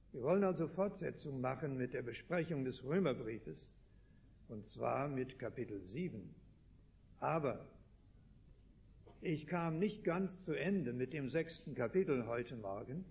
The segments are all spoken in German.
Wir wollen also Fortsetzung machen mit der Besprechung des Römerbriefes, und zwar mit Kapitel 7. Aber ich kam nicht ganz zu Ende mit dem 6. Kapitel heute Morgen,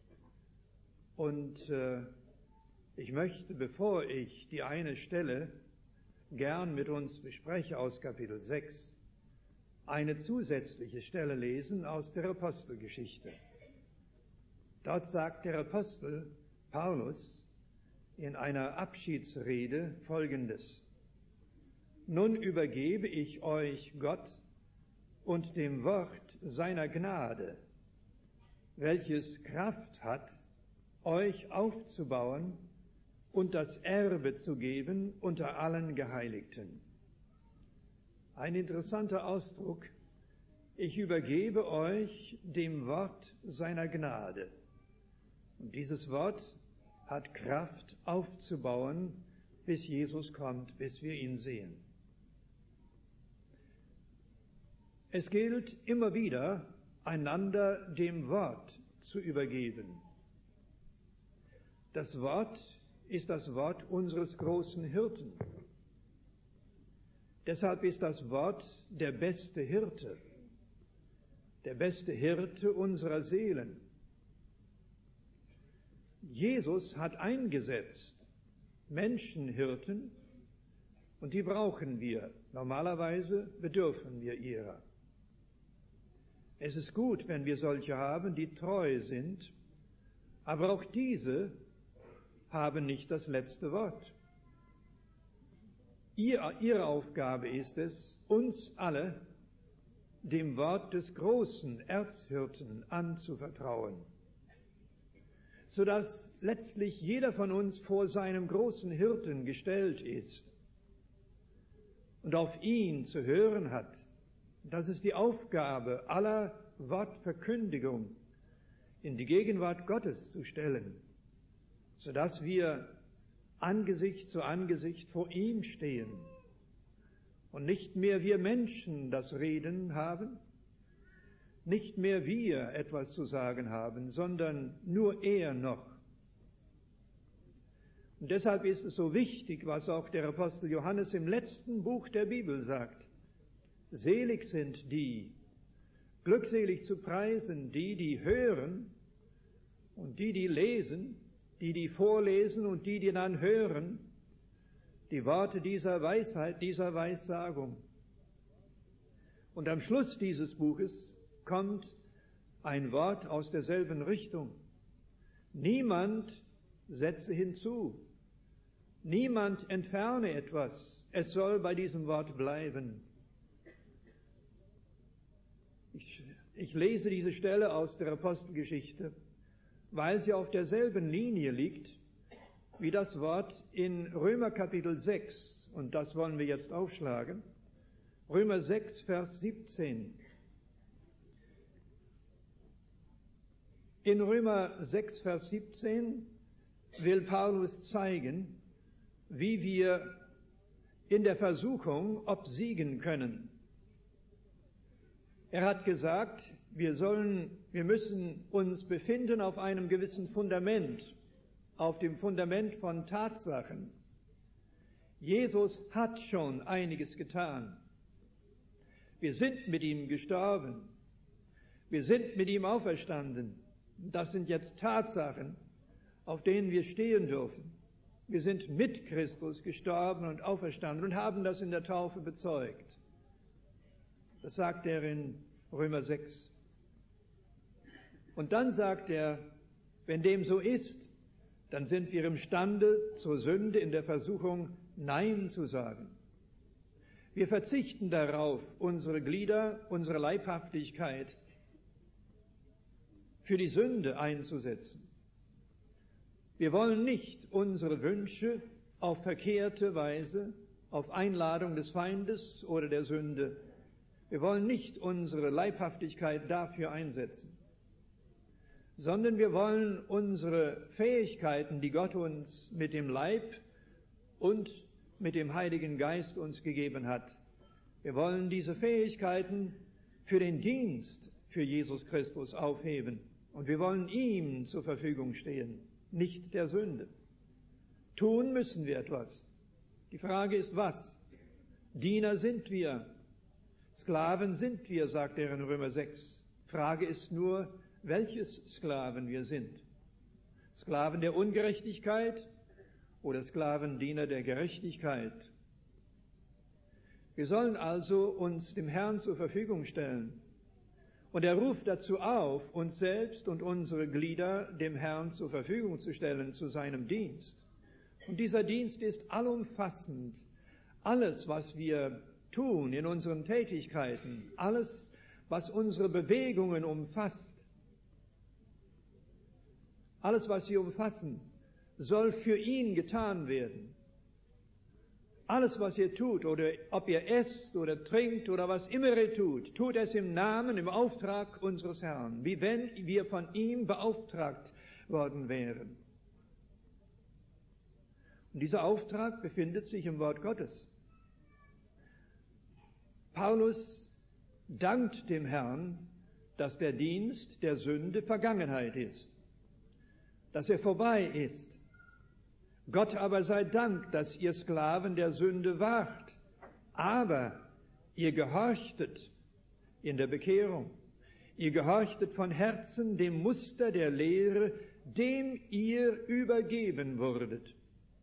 und ich möchte, bevor ich die eine Stelle gern mit uns bespreche aus Kapitel 6, eine zusätzliche Stelle lesen aus der Apostelgeschichte. Dort sagt der Apostel Paulus in einer Abschiedsrede Folgendes: Nun übergebe ich euch Gott und dem Wort seiner Gnade, welches Kraft hat, euch aufzubauen und das Erbe zu geben unter allen Geheiligten. Ein interessanter Ausdruck: Ich übergebe euch dem Wort seiner Gnade. Und dieses Wort hat Kraft aufzubauen, bis Jesus kommt, bis wir ihn sehen. Es gilt immer wieder, einander dem Wort zu übergeben. Das Wort ist das Wort unseres großen Hirten. Deshalb ist das Wort der beste Hirte unserer Seelen. Jesus hat eingesetzt Menschenhirten, und die brauchen wir. Normalerweise bedürfen wir ihrer. Es ist gut, wenn wir solche haben, die treu sind, aber auch diese haben nicht das letzte Wort. Ihre Aufgabe ist es, uns alle dem Wort des großen Erzhirten anzuvertrauen, sodass letztlich jeder von uns vor seinem großen Hirten gestellt ist und auf ihn zu hören hat. Das ist die Aufgabe aller Wortverkündigung, in die Gegenwart Gottes zu stellen, sodass wir Angesicht zu Angesicht vor ihm stehen und nicht mehr wir Menschen das Reden haben, nicht mehr wir etwas zu sagen haben, sondern nur er noch. Und deshalb ist es so wichtig, was auch der Apostel Johannes im letzten Buch der Bibel sagt: Selig sind die, glückselig zu preisen, die hören und die lesen, die vorlesen und die dann hören, die Worte dieser Weisheit, dieser Weissagung. Und am Schluss dieses Buches kommt ein Wort aus derselben Richtung. Niemand setze hinzu, niemand entferne etwas, es soll bei diesem Wort bleiben. Ich lese diese Stelle aus der Apostelgeschichte, weil sie auf derselben Linie liegt wie das Wort in Römer Kapitel 6. Und das wollen wir jetzt aufschlagen. Römer 6, Vers 17. In Römer 6, Vers 17 will Paulus zeigen, wie wir in der Versuchung obsiegen können. Er hat gesagt, wir müssen uns befinden auf einem gewissen Fundament, auf dem Fundament von Tatsachen. Jesus hat schon einiges getan. Wir sind mit ihm gestorben. Wir sind mit ihm auferstanden. Das sind jetzt Tatsachen, auf denen wir stehen dürfen. Wir sind mit Christus gestorben und auferstanden und haben das in der Taufe bezeugt. Das sagt er in Römer 6. Und dann sagt er, wenn dem so ist, dann sind wir imstande, zur Sünde in der Versuchung Nein zu sagen. Wir verzichten darauf, unsere Glieder, unsere Leibhaftigkeit für die Sünde einzusetzen. Wir wollen nicht unsere Wünsche auf verkehrte Weise, auf Einladung des Feindes oder der Sünde, wir wollen nicht unsere Leibhaftigkeit dafür einsetzen, sondern wir wollen unsere Fähigkeiten, die Gott uns mit dem Leib und mit dem Heiligen Geist uns gegeben hat, wir wollen diese Fähigkeiten für den Dienst für Jesus Christus aufheben und wir wollen ihm zur Verfügung stehen. nicht der Sünde. Tun müssen wir etwas. Die Frage ist, was? Diener sind wir, Sklaven sind wir, sagt er in Römer 6. Frage ist nur, welches Sklaven wir sind. Sklaven der Ungerechtigkeit oder Sklavendiener der Gerechtigkeit. Wir sollen also uns dem Herrn zur Verfügung stellen. Und er ruft dazu auf, uns selbst und unsere Glieder dem Herrn zur Verfügung zu stellen, zu seinem Dienst. Und dieser Dienst ist allumfassend. Alles, was wir tun in unseren Tätigkeiten, alles, was unsere Bewegungen umfasst, alles, was sie umfassen, soll für ihn getan werden. Alles, was ihr tut, oder ob ihr esst oder trinkt oder was immer ihr tut, tut es im Namen, im Auftrag unseres Herrn, wie wenn wir von ihm beauftragt worden wären. Und dieser Auftrag befindet sich im Wort Gottes. Paulus dankt dem Herrn, dass der Dienst der Sünde Vergangenheit ist, dass er vorbei ist. Gott aber sei Dank, dass ihr Sklaven der Sünde wart, aber ihr gehorchtet in der Bekehrung. Ihr gehorchtet von Herzen dem Muster der Lehre, dem ihr übergeben wurdet.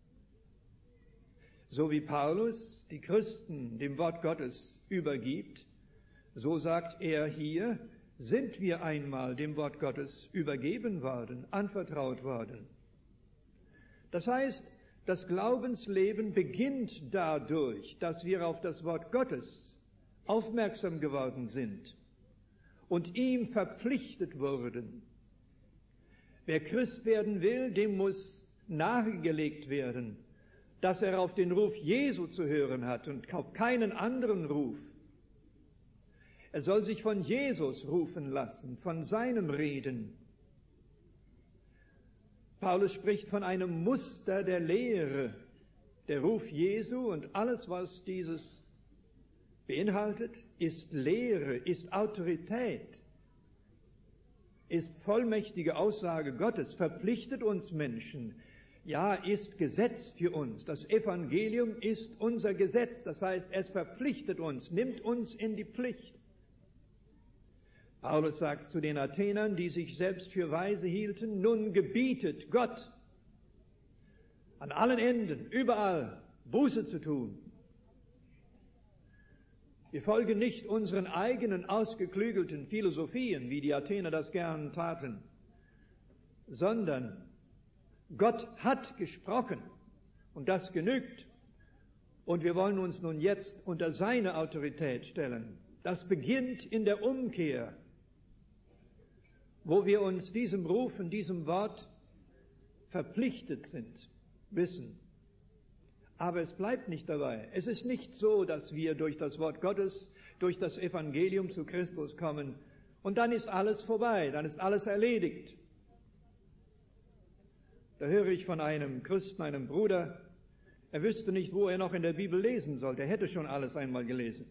So wie Paulus die Christen dem Wort Gottes übergibt, so sagt er hier, sind wir einmal dem Wort Gottes übergeben worden, anvertraut worden. Das heißt, das Glaubensleben beginnt dadurch, dass wir auf das Wort Gottes aufmerksam geworden sind und ihm verpflichtet wurden. Wer Christ werden will, dem muss nahegelegt werden, dass er auf den Ruf Jesu zu hören hat und auf keinen anderen Ruf. Er soll sich von Jesus rufen lassen, von seinem Reden. Paulus spricht von einem Muster der Lehre, der Ruf Jesu, und alles, was dieses beinhaltet, ist Lehre, ist Autorität, ist vollmächtige Aussage Gottes, verpflichtet uns Menschen, ja, ist Gesetz für uns. Das Evangelium ist unser Gesetz, das heißt, es verpflichtet uns, nimmt uns in die Pflicht. Paulus sagt zu den Athenern, die sich selbst für weise hielten, nun gebietet Gott an allen Enden, überall Buße zu tun. Wir folgen nicht unseren eigenen ausgeklügelten Philosophien, wie die Athener das gern taten, sondern Gott hat gesprochen und das genügt. Und wir wollen uns nun jetzt unter seine Autorität stellen. Das beginnt in der Umkehr, wo wir uns diesem Rufen, diesem Wort verpflichtet sind, wissen. Aber es bleibt nicht dabei. Es ist nicht so, dass wir durch das Wort Gottes, durch das Evangelium zu Christus kommen und dann ist alles vorbei, dann ist alles erledigt. Da höre ich von einem Christen, einem Bruder, er wüsste nicht, wo er noch in der Bibel lesen sollte. Er hätte schon alles einmal gelesen.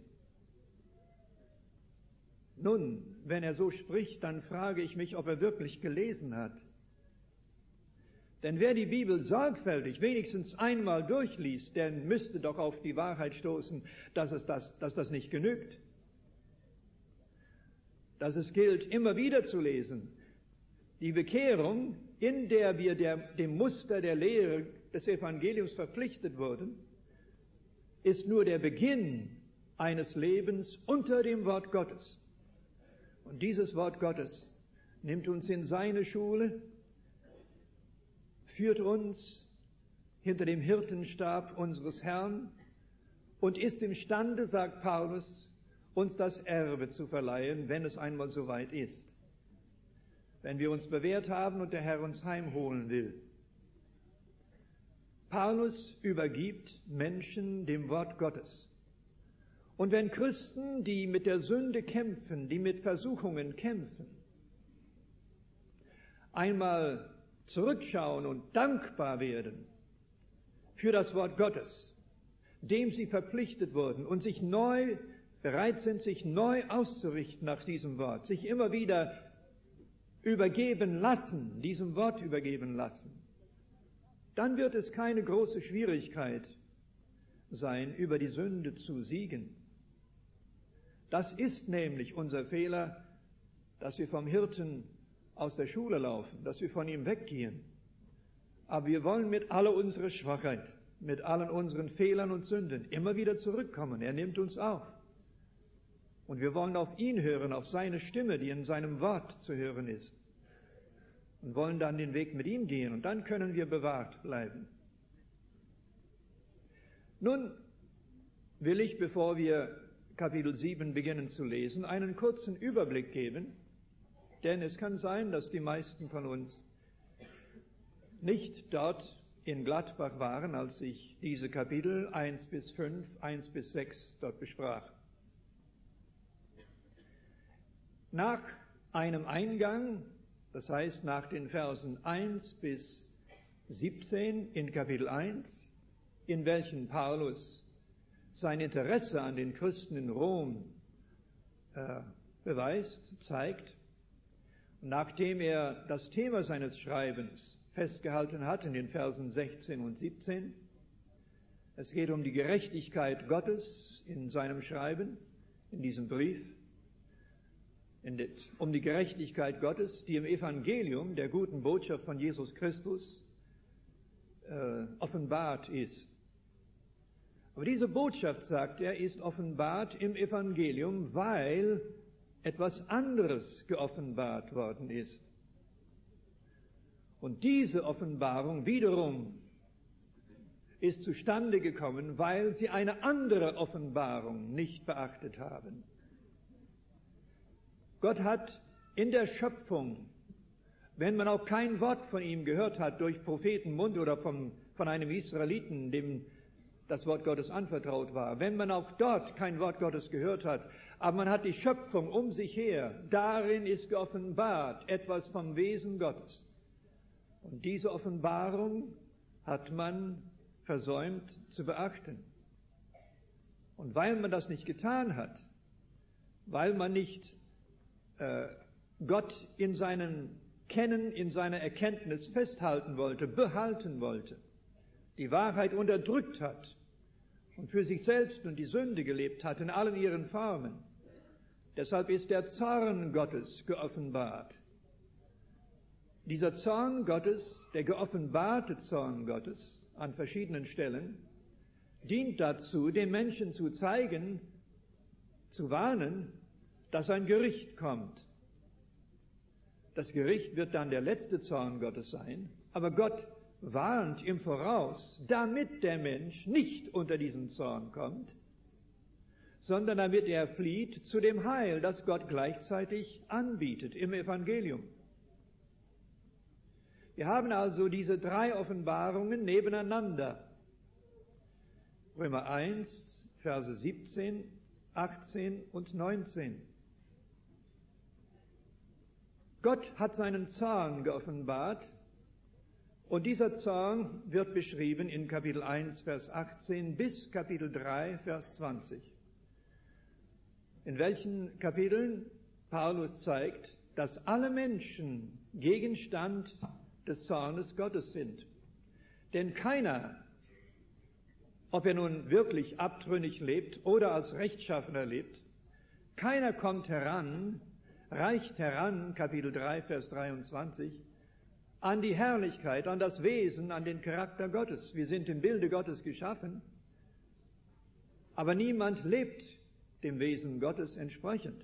Nun, wenn er so spricht, dann frage ich mich, ob er wirklich gelesen hat. Denn wer die Bibel sorgfältig wenigstens einmal durchliest, der müsste doch auf die Wahrheit stoßen, dass das nicht genügt. Dass es gilt, immer wieder zu lesen. Die Bekehrung, in der wir dem Muster der Lehre des Evangeliums verpflichtet wurden, ist nur der Beginn eines Lebens unter dem Wort Gottes. Und dieses Wort Gottes nimmt uns in seine Schule, führt uns hinter dem Hirtenstab unseres Herrn und ist imstande, sagt Paulus, uns das Erbe zu verleihen, wenn es einmal soweit ist. Wenn wir uns bewährt haben und der Herr uns heimholen will. Paulus übergibt Menschen dem Wort Gottes. Und wenn Christen, die mit der Sünde kämpfen, die mit Versuchungen kämpfen, einmal zurückschauen und dankbar werden für das Wort Gottes, dem sie verpflichtet wurden und sich bereit sind, sich neu auszurichten nach diesem Wort, sich immer wieder übergeben lassen, diesem Wort übergeben lassen, dann wird es keine große Schwierigkeit sein, über die Sünde zu siegen. Das ist nämlich unser Fehler, dass wir vom Hirten aus der Schule laufen, dass wir von ihm weggehen. Aber wir wollen mit aller unserer Schwachheit, mit allen unseren Fehlern und Sünden immer wieder zurückkommen. Er nimmt uns auf. Und wir wollen auf ihn hören, auf seine Stimme, die in seinem Wort zu hören ist. Und wollen dann den Weg mit ihm gehen. Und dann können wir bewahrt bleiben. Nun will ich, bevor wir Kapitel 7 beginnen zu lesen, einen kurzen Überblick geben. Denn es kann sein, dass die meisten von uns nicht dort in Gladbach waren, als ich diese Kapitel 1 bis 5, 1 bis 6 dort besprach. Nach einem Eingang, das heißt nach den Versen 1 bis 17 in Kapitel 1, in welchen Paulus sein Interesse an den Christen in Rom beweist, zeigt, nachdem er das Thema seines Schreibens festgehalten hat in den Versen 16 und 17. Es geht um die Gerechtigkeit Gottes in seinem Schreiben, in diesem Brief, um die Gerechtigkeit Gottes, die im Evangelium, der guten Botschaft von Jesus Christus, offenbart ist. Aber diese Botschaft, sagt er, ist offenbart im Evangelium, weil etwas anderes geoffenbart worden ist. Und diese Offenbarung wiederum ist zustande gekommen, weil sie eine andere Offenbarung nicht beachtet haben. Gott hat in der Schöpfung, wenn man auch kein Wort von ihm gehört hat durch Prophetenmund oder von einem Israeliten, dem das Wort Gottes anvertraut war, wenn man auch dort kein Wort Gottes gehört hat, aber man hat die Schöpfung um sich her, darin ist geoffenbart etwas vom Wesen Gottes. Und diese Offenbarung hat man versäumt zu beachten. Und weil man das nicht getan hat, weil man nicht Gott in seinem Kennen, in seiner Erkenntnis festhalten wollte, behalten wollte, die Wahrheit unterdrückt hat und für sich selbst und die Sünde gelebt hat in allen ihren Formen, deshalb ist der Zorn Gottes geoffenbart. Dieser Zorn Gottes, der geoffenbarte Zorn Gottes an verschiedenen Stellen, dient dazu, den Menschen zu zeigen, zu warnen, dass ein Gericht kommt. Das Gericht wird dann der letzte Zorn Gottes sein, aber Gott warnt im Voraus, damit der Mensch nicht unter diesen Zorn kommt, sondern damit er flieht zu dem Heil, das Gott gleichzeitig anbietet im Evangelium. Wir haben also diese drei Offenbarungen nebeneinander. Römer 1, Verse 17, 18 und 19. Gott hat seinen Zorn geoffenbart und dieser Zorn wird beschrieben in Kapitel 1, Vers 18 bis Kapitel 3, Vers 20. In welchen Kapiteln Paulus zeigt, dass alle Menschen Gegenstand des Zornes Gottes sind. Denn keiner, ob er nun wirklich abtrünnig lebt oder als Rechtschaffener lebt, keiner kommt heran, reicht heran, Kapitel 3, Vers 23, an die Herrlichkeit, an das Wesen, an den Charakter Gottes. Wir sind im Bilde Gottes geschaffen, aber niemand lebt dem Wesen Gottes entsprechend.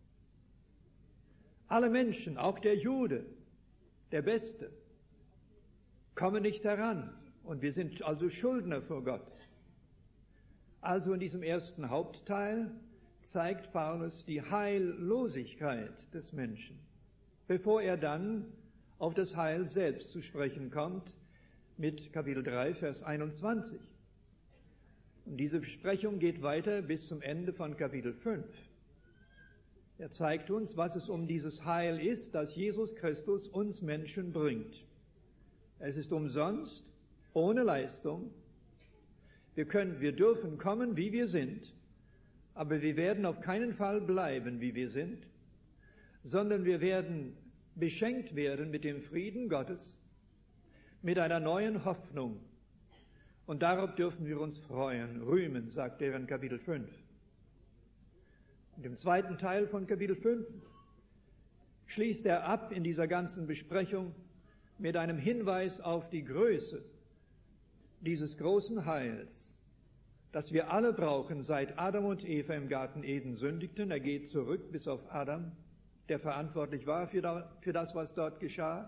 Alle Menschen, auch der Jude, der Beste, kommen nicht heran und wir sind also Schuldner vor Gott. Also in diesem ersten Hauptteil zeigt Paulus die Heillosigkeit des Menschen, bevor er dann auf das Heil selbst zu sprechen kommt mit Kapitel 3, Vers 21. Und diese Besprechung geht weiter bis zum Ende von Kapitel 5. Er zeigt uns, was es um dieses Heil ist, das Jesus Christus uns Menschen bringt. Es ist umsonst, ohne Leistung. Wir dürfen kommen, wie wir sind, aber wir werden auf keinen Fall bleiben, wie wir sind, sondern wir werden beschenkt werden mit dem Frieden Gottes, mit einer neuen Hoffnung. Und darauf dürfen wir uns freuen, rühmen, sagt er in Kapitel 5. Und im zweiten Teil von Kapitel 5 schließt er ab in dieser ganzen Besprechung mit einem Hinweis auf die Größe dieses großen Heils, das wir alle brauchen, seit Adam und Eva im Garten Eden sündigten. Er geht zurück bis auf Adam, der verantwortlich war für das, was dort geschah.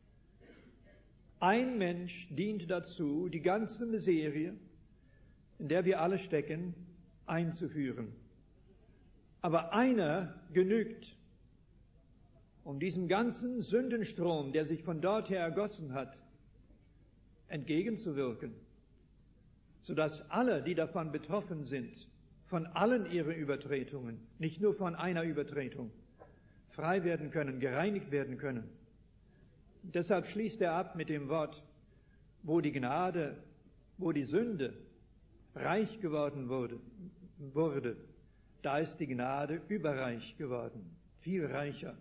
Ein Mensch dient dazu, die ganze Miserie, in der wir alle stecken, einzuführen. Aber einer genügt, um diesem ganzen Sündenstrom, der sich von dort her ergossen hat, entgegenzuwirken, sodass alle, die davon betroffen sind, von allen ihren Übertretungen, nicht nur von einer Übertretung, frei werden können, gereinigt werden können. Und deshalb schließt er ab mit dem Wort, wo die Gnade, wo die Sünde reich geworden wurde, da ist die Gnade überreich geworden, viel reicher.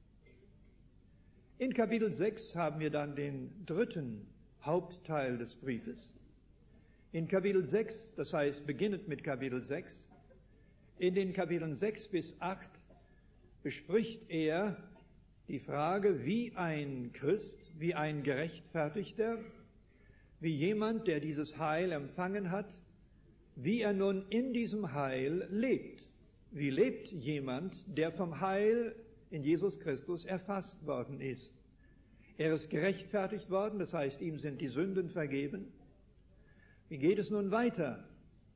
In Kapitel 6 haben wir dann den dritten Hauptteil des Briefes. In Kapitel 6, das heißt beginnend mit Kapitel 6, in den Kapiteln 6 bis 8 bespricht er die Frage, wie ein Christ, wie ein Gerechtfertigter, wie jemand, der dieses Heil empfangen hat, wie er nun in diesem Heil lebt. Wie lebt jemand, der vom Heil in Jesus Christus erfasst worden ist? Er ist gerechtfertigt worden, das heißt, ihm sind die Sünden vergeben. Wie geht es nun weiter?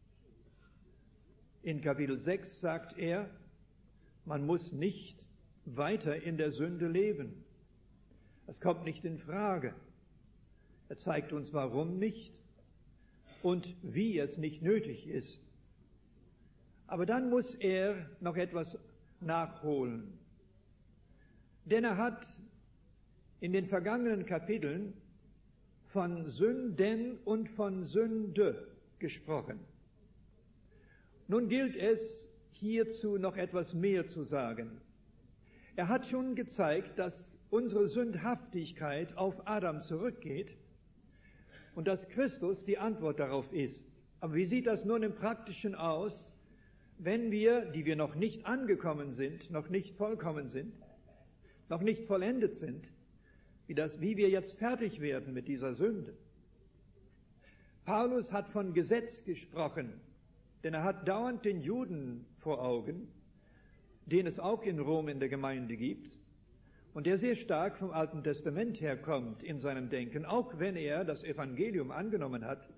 In Kapitel 6 sagt er, man muss nicht weiter in der Sünde leben. Das kommt nicht in Frage. Er zeigt uns, warum nicht und wie es nicht nötig ist. Aber dann muss er noch etwas nachholen. Denn er hat in den vergangenen Kapiteln von Sünden und von Sünde gesprochen. Nun gilt es, hierzu noch etwas mehr zu sagen. Er hat schon gezeigt, dass unsere Sündhaftigkeit auf Adam zurückgeht und dass Christus die Antwort darauf ist. Aber wie sieht das nun im Praktischen aus, wenn wir, die wir noch nicht angekommen sind, noch nicht vollkommen sind, noch nicht vollendet sind, wie wir jetzt fertig werden mit dieser Sünde? Paulus hat von Gesetz gesprochen, denn er hat dauernd den Juden vor Augen, den es auch in Rom in der Gemeinde gibt und der sehr stark vom Alten Testament herkommt in seinem Denken, auch wenn er das Evangelium angenommen hat.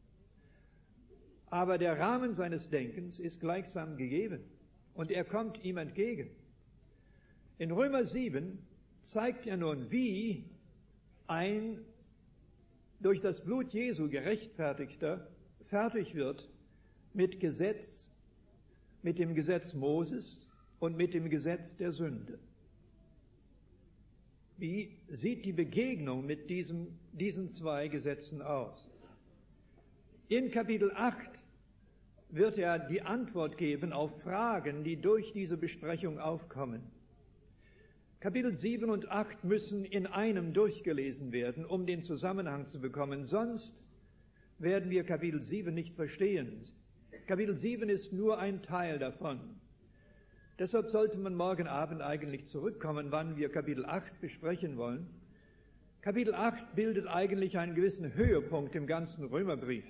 Aber der Rahmen seines Denkens ist gleichsam gegeben und er kommt ihm entgegen. In Römer 7 zeigt er nun, wie ein durch das Blut Jesu gerechtfertigter fertig wird mit Gesetz, mit dem Gesetz Moses und mit dem Gesetz der Sünde. Wie sieht die Begegnung mit diesen zwei Gesetzen aus? In Kapitel 8 wird er die Antwort geben auf Fragen, die durch diese Besprechung aufkommen. Kapitel 7 und 8 müssen in einem durchgelesen werden, um den Zusammenhang zu bekommen. Sonst werden wir Kapitel 7 nicht verstehen. Kapitel 7 ist nur ein Teil davon. Deshalb sollte man morgen Abend eigentlich zurückkommen, wann wir Kapitel 8 besprechen wollen. Kapitel 8 bildet eigentlich einen gewissen Höhepunkt im ganzen Römerbrief.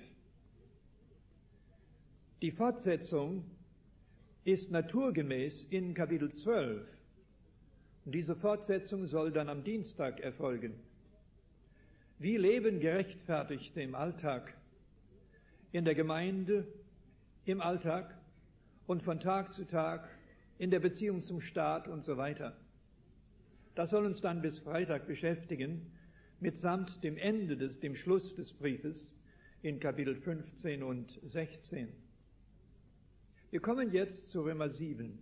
Die Fortsetzung ist naturgemäß in Kapitel 12. Und diese Fortsetzung soll dann am Dienstag erfolgen. Wie leben Gerechtfertigte im Alltag, in der Gemeinde, im Alltag und von Tag zu Tag, in der Beziehung zum Staat und so weiter. Das soll uns dann bis Freitag beschäftigen, mitsamt dem Ende dem Schluss des Briefes in Kapitel 15 und 16. Wir kommen jetzt zu Römer 7.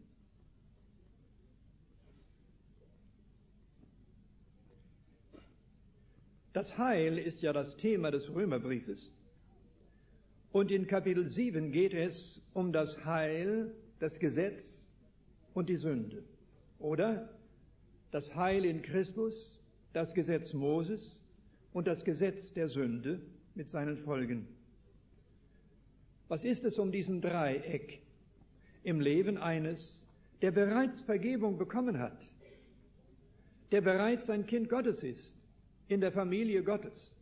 Das Heil ist ja das Thema des Römerbriefes. Und in Kapitel 7 geht es um das Heil, das Gesetz und die Sünde. Oder? das Heil in Christus, das Gesetz Moses und das Gesetz der Sünde mit seinen Folgen. Was ist es um diesen Dreieck im Leben eines, der bereits Vergebung bekommen hat, der bereits ein Kind Gottes ist, in der Familie Gottes?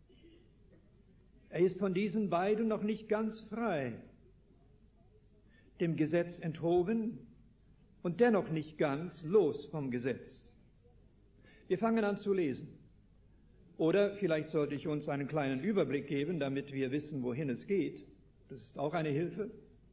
Er ist von diesen beiden noch nicht ganz frei, dem Gesetz enthoben und dennoch nicht ganz los vom Gesetz. Wir fangen an zu lesen. Oder vielleicht sollte ich uns einen kleinen Überblick geben, damit wir wissen, wohin es geht. Das ist auch eine Hilfe.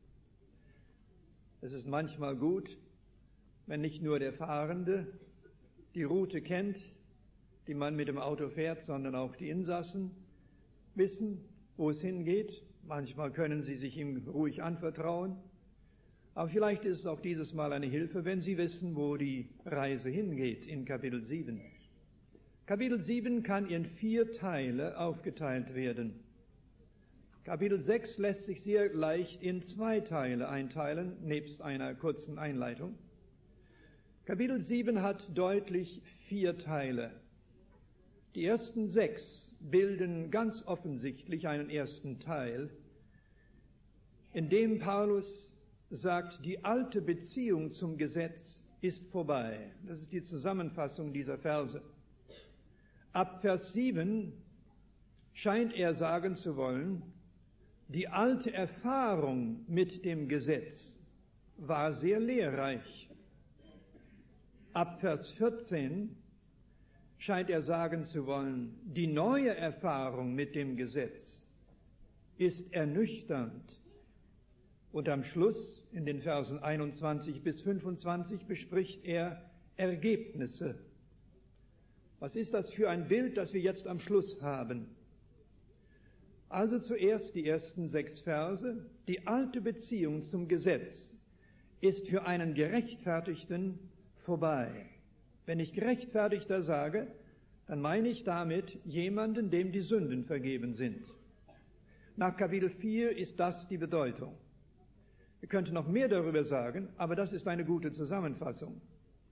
Es ist manchmal gut, wenn nicht nur der Fahrende die Route kennt, die man mit dem Auto fährt, sondern auch die Insassen wissen, wo es hingeht. Manchmal können sie sich ihm ruhig anvertrauen. Aber vielleicht ist es auch dieses Mal eine Hilfe, wenn Sie wissen, wo die Reise hingeht in Kapitel 7. Kapitel 7 kann in 4 Teile aufgeteilt werden. Kapitel 6 lässt sich sehr leicht in 2 Teile einteilen, nebst einer kurzen Einleitung. Kapitel 7 hat deutlich 4 Teile. Die ersten 6 bilden ganz offensichtlich einen ersten Teil, in dem Paulus sagt, die alte Beziehung zum Gesetz ist vorbei. Das ist die Zusammenfassung dieser Verse. Ab Vers 7 scheint er sagen zu wollen, die alte Erfahrung mit dem Gesetz war sehr lehrreich. Ab Vers 14 scheint er sagen zu wollen, die neue Erfahrung mit dem Gesetz ist ernüchternd. Und am Schluss, in den Versen 21 bis 25, bespricht er Ergebnisse. Was ist das für ein Bild, das wir jetzt am Schluss haben? Also zuerst die ersten 6 Verse. Die alte Beziehung zum Gesetz ist für einen Gerechtfertigten vorbei. Wenn ich Gerechtfertigter sage, dann meine ich damit jemanden, dem die Sünden vergeben sind. Nach Kapitel 4 ist das die Bedeutung. Wir könnten noch mehr darüber sagen, aber das ist eine gute Zusammenfassung.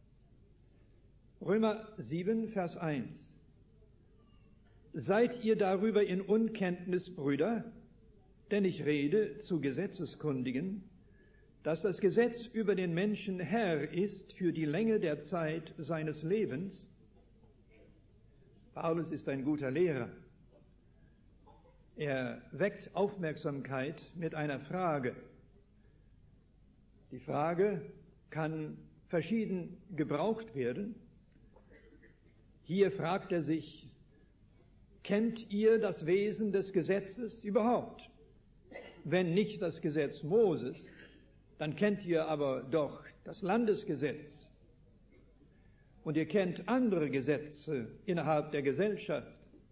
Römer 7, Vers 1. Seid ihr darüber in Unkenntnis, Brüder? Denn ich rede zu Gesetzeskundigen, dass das Gesetz über den Menschen Herr ist für die Länge der Zeit seines Lebens. Paulus ist ein guter Lehrer. Er weckt Aufmerksamkeit mit einer Frage. Die Frage kann verschieden gebraucht werden. Hier fragt er sich, kennt ihr das Wesen des Gesetzes überhaupt? Wenn nicht das Gesetz Moses, dann kennt ihr aber doch das Landesgesetz. Und ihr kennt andere Gesetze innerhalb der Gesellschaft.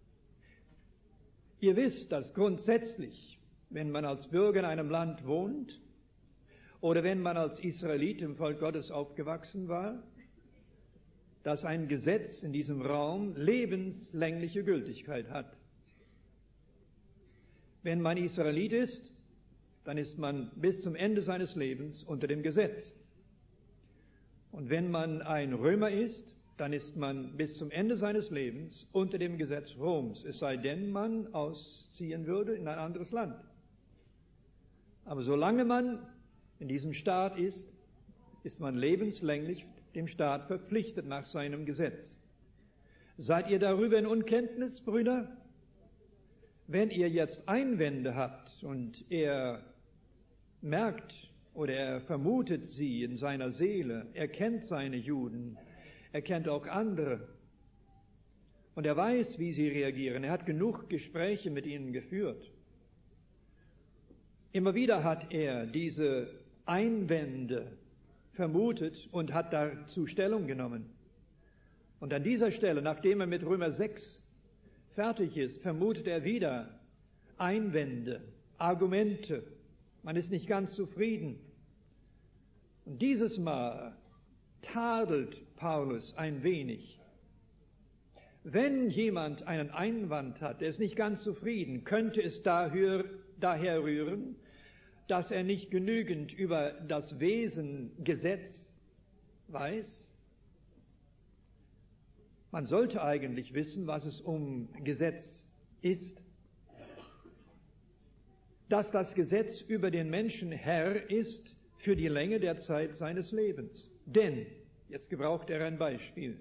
Ihr wisst, dass grundsätzlich, wenn man als Bürger in einem Land wohnt, oder wenn man als Israelit im Volk Gottes aufgewachsen war, dass ein Gesetz in diesem Raum lebenslängliche Gültigkeit hat. Wenn man Israelit ist, dann ist man bis zum Ende seines Lebens unter dem Gesetz. Und wenn man ein Römer ist, dann ist man bis zum Ende seines Lebens unter dem Gesetz Roms, es sei denn, man ausziehen würde in ein anderes Land. Aber solange man in diesem Staat ist, ist man lebenslänglich dem Staat verpflichtet nach seinem Gesetz. Seid ihr darüber in Unkenntnis, Brüder? Wenn ihr jetzt Einwände habt und er merkt oder er vermutet sie in seiner Seele, er kennt seine Juden, er kennt auch andere und er weiß, wie sie reagieren, er hat genug Gespräche mit ihnen geführt. Immer wieder hat er diese Einwände vermutet und hat dazu Stellung genommen. Und an dieser Stelle, nachdem er mit Römer 6 fertig ist, vermutet er wieder Einwände, Argumente. Man ist nicht ganz zufrieden. Und dieses Mal tadelt Paulus ein wenig. Wenn jemand einen Einwand hat, der ist nicht ganz zufrieden, könnte es daher rühren, dass er nicht genügend über das Wesen Gesetz weiß. Man sollte eigentlich wissen, was es um Gesetz ist. Dass das Gesetz über den Menschen Herr ist für die Länge der Zeit seines Lebens. Denn, jetzt gebraucht er ein Beispiel,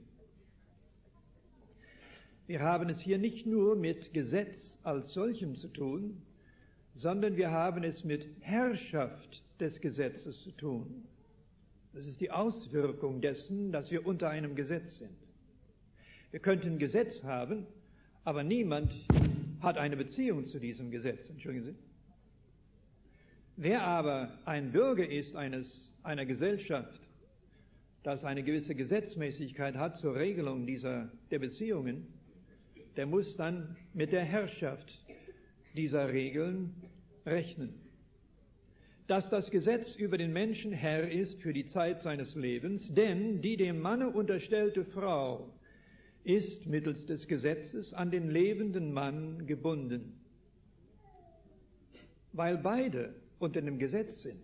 wir haben es hier nicht nur mit Gesetz als solchem zu tun, sondern wir haben es mit Herrschaft des Gesetzes zu tun. Das ist die Auswirkung dessen, dass wir unter einem Gesetz sind. Wir könnten Gesetz haben, aber niemand hat eine Beziehung zu diesem Gesetz. Entschuldigen Sie. Wer aber ein Bürger ist einer Gesellschaft, das eine gewisse Gesetzmäßigkeit hat zur Regelung der Beziehungen, der muss dann mit der Herrschaft dieser Regeln rechnen. Dass das Gesetz über den Menschen Herr ist für die Zeit seines Lebens, denn die dem Manne unterstellte Frau ist mittels des Gesetzes an den lebenden Mann gebunden, weil beide unter dem Gesetz sind.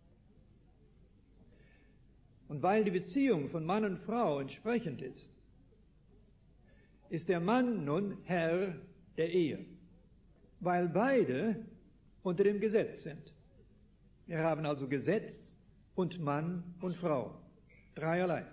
Und weil die Beziehung von Mann und Frau entsprechend ist der Mann nun Herr der Ehe, weil beide unter dem Gesetz sind. Wir haben also Gesetz und Mann und Frau, dreierlei.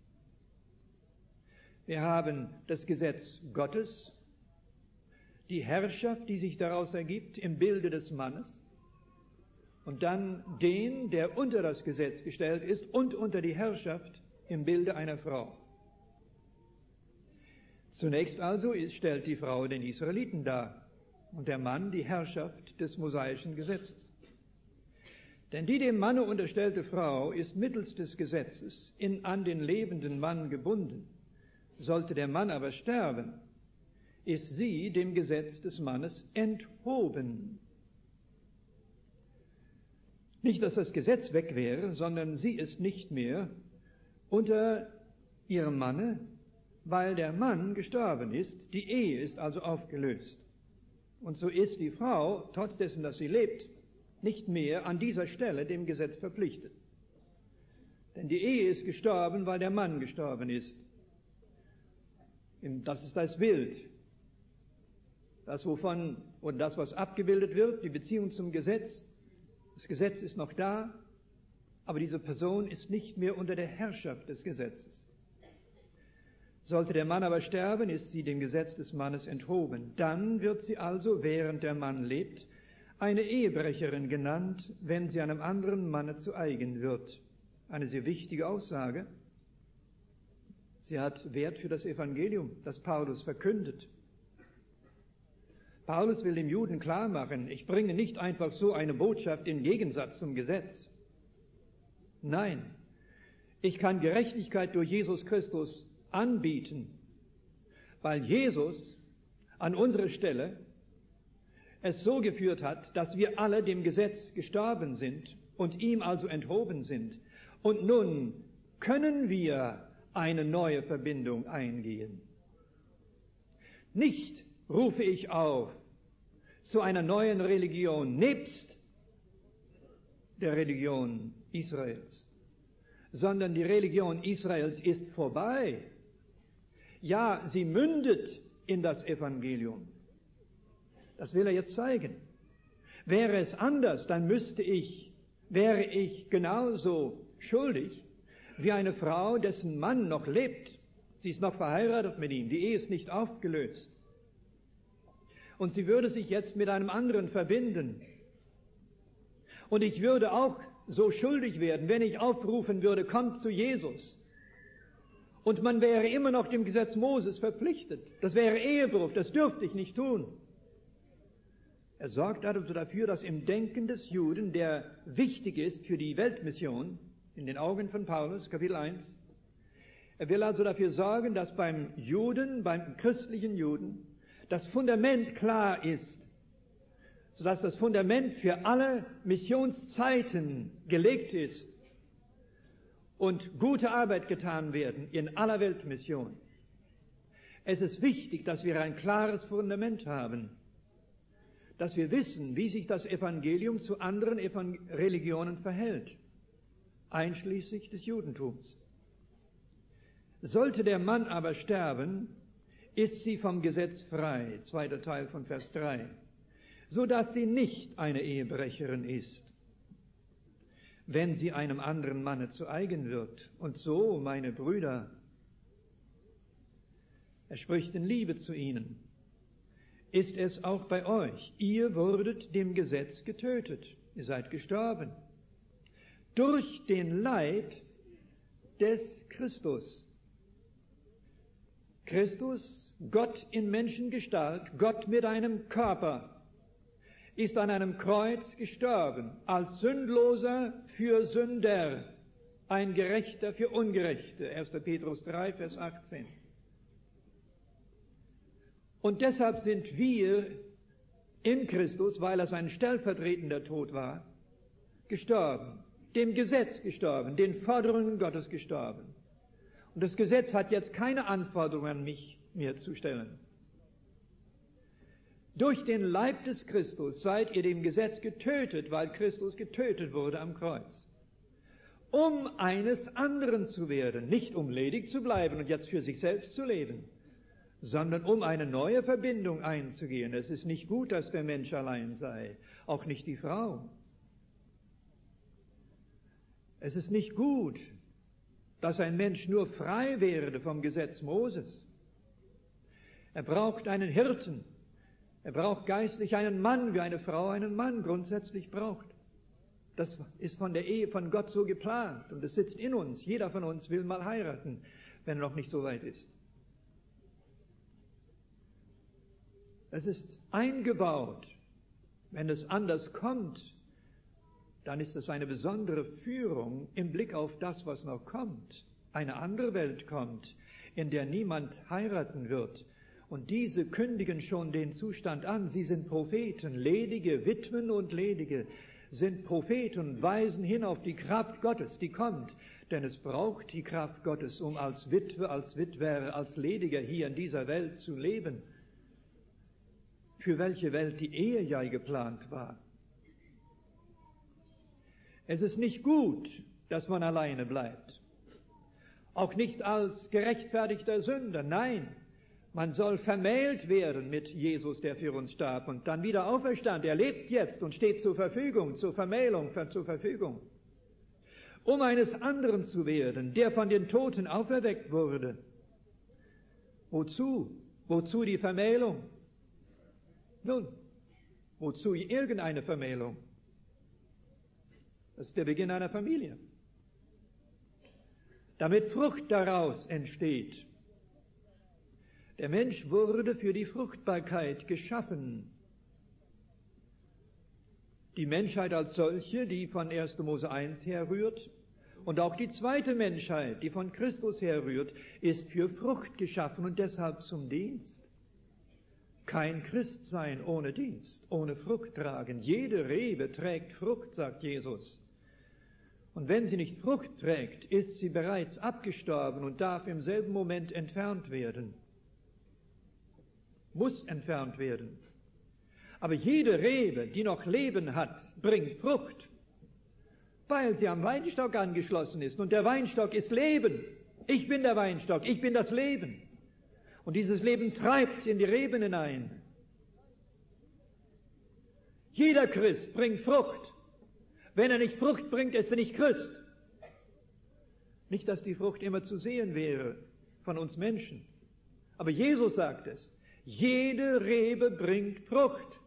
Wir haben das Gesetz Gottes, die Herrschaft, die sich daraus ergibt im Bilde des Mannes, und dann den, der unter das Gesetz gestellt ist und unter die Herrschaft im Bilde einer Frau. Zunächst also stellt die Frau den Israeliten dar und der Mann die Herrschaft des mosaischen Gesetzes. Denn die dem Manne unterstellte Frau ist mittels des Gesetzes an den lebenden Mann gebunden. Sollte der Mann aber sterben, ist sie dem Gesetz des Mannes enthoben. Nicht, dass das Gesetz weg wäre, sondern sie ist nicht mehr unter ihrem Manne, weil der Mann gestorben ist. Die Ehe ist also aufgelöst. Und so ist die Frau, trotz dessen, dass sie lebt, nicht mehr an dieser Stelle dem Gesetz verpflichtet. Denn die Ehe ist gestorben, weil der Mann gestorben ist. Das ist das Bild. Das, was abgebildet wird, die Beziehung zum Gesetz. Das Gesetz ist noch da, aber diese Person ist nicht mehr unter der Herrschaft des Gesetzes. Sollte der Mann aber sterben, ist sie dem Gesetz des Mannes enthoben. Dann wird sie also, während der Mann lebt, eine Ehebrecherin genannt, wenn sie einem anderen Manne zu eigen wird. Eine sehr wichtige Aussage. Sie hat Wert für das Evangelium, das Paulus verkündet. Paulus will dem Juden klar machen, ich bringe nicht einfach so eine Botschaft im Gegensatz zum Gesetz. Nein, ich kann Gerechtigkeit durch Jesus Christus anbieten, weil Jesus an unserer Stelle es so geführt hat, dass wir alle dem Gesetz gestorben sind und ihm also enthoben sind. Und nun können wir eine neue Verbindung eingehen. Nicht rufe ich auf zu einer neuen Religion nebst der Religion Israels, sondern die Religion Israels ist vorbei. Ja, sie mündet in das Evangelium. Das will er jetzt zeigen. Wäre es anders, dann wäre ich genauso schuldig wie eine Frau, dessen Mann noch lebt. Sie ist noch verheiratet mit ihm. Die Ehe ist nicht aufgelöst. Und sie würde sich jetzt mit einem anderen verbinden. Und ich würde auch so schuldig werden, wenn ich aufrufen würde, kommt zu Jesus. Und man wäre immer noch dem Gesetz Moses verpflichtet. Das wäre Ehebruch, das dürfte ich nicht tun. Er sorgt also dafür, dass im Denken des Juden, der wichtig ist für die Weltmission, in den Augen von Paulus, Kapitel 1, er will also dafür sorgen, dass beim Juden, beim christlichen Juden, das Fundament klar ist, sodass das Fundament für alle Missionszeiten gelegt ist und gute Arbeit getan werden in aller Weltmission. Es ist wichtig, dass wir ein klares Fundament haben, dass wir wissen, wie sich das Evangelium zu anderen Religionen verhält, einschließlich des Judentums. Sollte der Mann aber sterben, ist sie vom Gesetz frei, zweiter Teil von Vers 3, so dass sie nicht eine Ehebrecherin ist, wenn sie einem anderen Manne zu eigen wird. Und so, meine Brüder, er spricht in Liebe zu ihnen, ist es auch bei euch. Ihr wurdet dem Gesetz getötet, ihr seid gestorben, durch den Leib des Christus. Christus, Gott in Menschengestalt, Gott mit einem Körper, ist an einem Kreuz gestorben, als Sündloser für Sünder, ein Gerechter für Ungerechte, 1. Petrus 3, Vers 18. Und deshalb sind wir in Christus, weil es ein stellvertretender Tod war, gestorben, dem Gesetz gestorben, den Forderungen Gottes gestorben. Und das Gesetz hat jetzt keine Anforderung an mich mehr zu stellen. Durch den Leib des Christus seid ihr dem Gesetz getötet, weil Christus getötet wurde am Kreuz. Um eines anderen zu werden, nicht um ledig zu bleiben und jetzt für sich selbst zu leben, sondern um eine neue Verbindung einzugehen. Es ist nicht gut, dass der Mensch allein sei, auch nicht die Frau. Es ist nicht gut, dass ein Mensch nur frei werde vom Gesetz Moses. Er braucht einen Hirten. Er braucht geistlich einen Mann, wie eine Frau einen Mann grundsätzlich braucht. Das ist von der Ehe von Gott so geplant und es sitzt in uns. Jeder von uns will mal heiraten, wenn er noch nicht so weit ist. Es ist eingebaut. Wenn es anders kommt, dann ist es eine besondere Führung im Blick auf das, was noch kommt. Eine andere Welt kommt, in der niemand heiraten wird. Und diese kündigen schon den Zustand an. Sie sind Propheten, Ledige, Witwen und Ledige sind Propheten und weisen hin auf die Kraft Gottes, die kommt. Denn es braucht die Kraft Gottes, um als Witwe, als Witwer, als Lediger hier in dieser Welt zu leben. Für welche Welt die Ehe ja geplant war. Es ist nicht gut, dass man alleine bleibt. Auch nicht als gerechtfertigter Sünder, nein. Man soll vermählt werden mit Jesus, der für uns starb und dann wieder auferstand. Er lebt jetzt und steht zur Verfügung, zur Vermählung, zur Verfügung. Um eines anderen zu werden, der von den Toten auferweckt wurde. Wozu? Wozu die Vermählung? Nun, wozu irgendeine Vermählung? Das ist der Beginn einer Familie. Damit Frucht daraus entsteht. Der Mensch wurde für die Fruchtbarkeit geschaffen. Die Menschheit als solche, die von 1. Mose 1 herrührt, und auch die zweite Menschheit, die von Christus herrührt, ist für Frucht geschaffen und deshalb zum Dienst. Kein Christsein ohne Dienst, ohne Frucht tragen. Jede Rebe trägt Frucht, sagt Jesus. Und wenn sie nicht Frucht trägt, ist sie bereits abgestorben und darf im selben Moment entfernt werden. Muss entfernt werden. Aber jede Rebe, die noch Leben hat, bringt Frucht, weil sie am Weinstock angeschlossen ist. Und der Weinstock ist Leben. Ich bin der Weinstock, ich bin das Leben. Und dieses Leben treibt in die Reben hinein. Jeder Christ bringt Frucht. Wenn er nicht Frucht bringt, ist er nicht Christ. Nicht, dass die Frucht immer zu sehen wäre von uns Menschen. Aber Jesus sagt es. Jede Rebe bringt Frucht.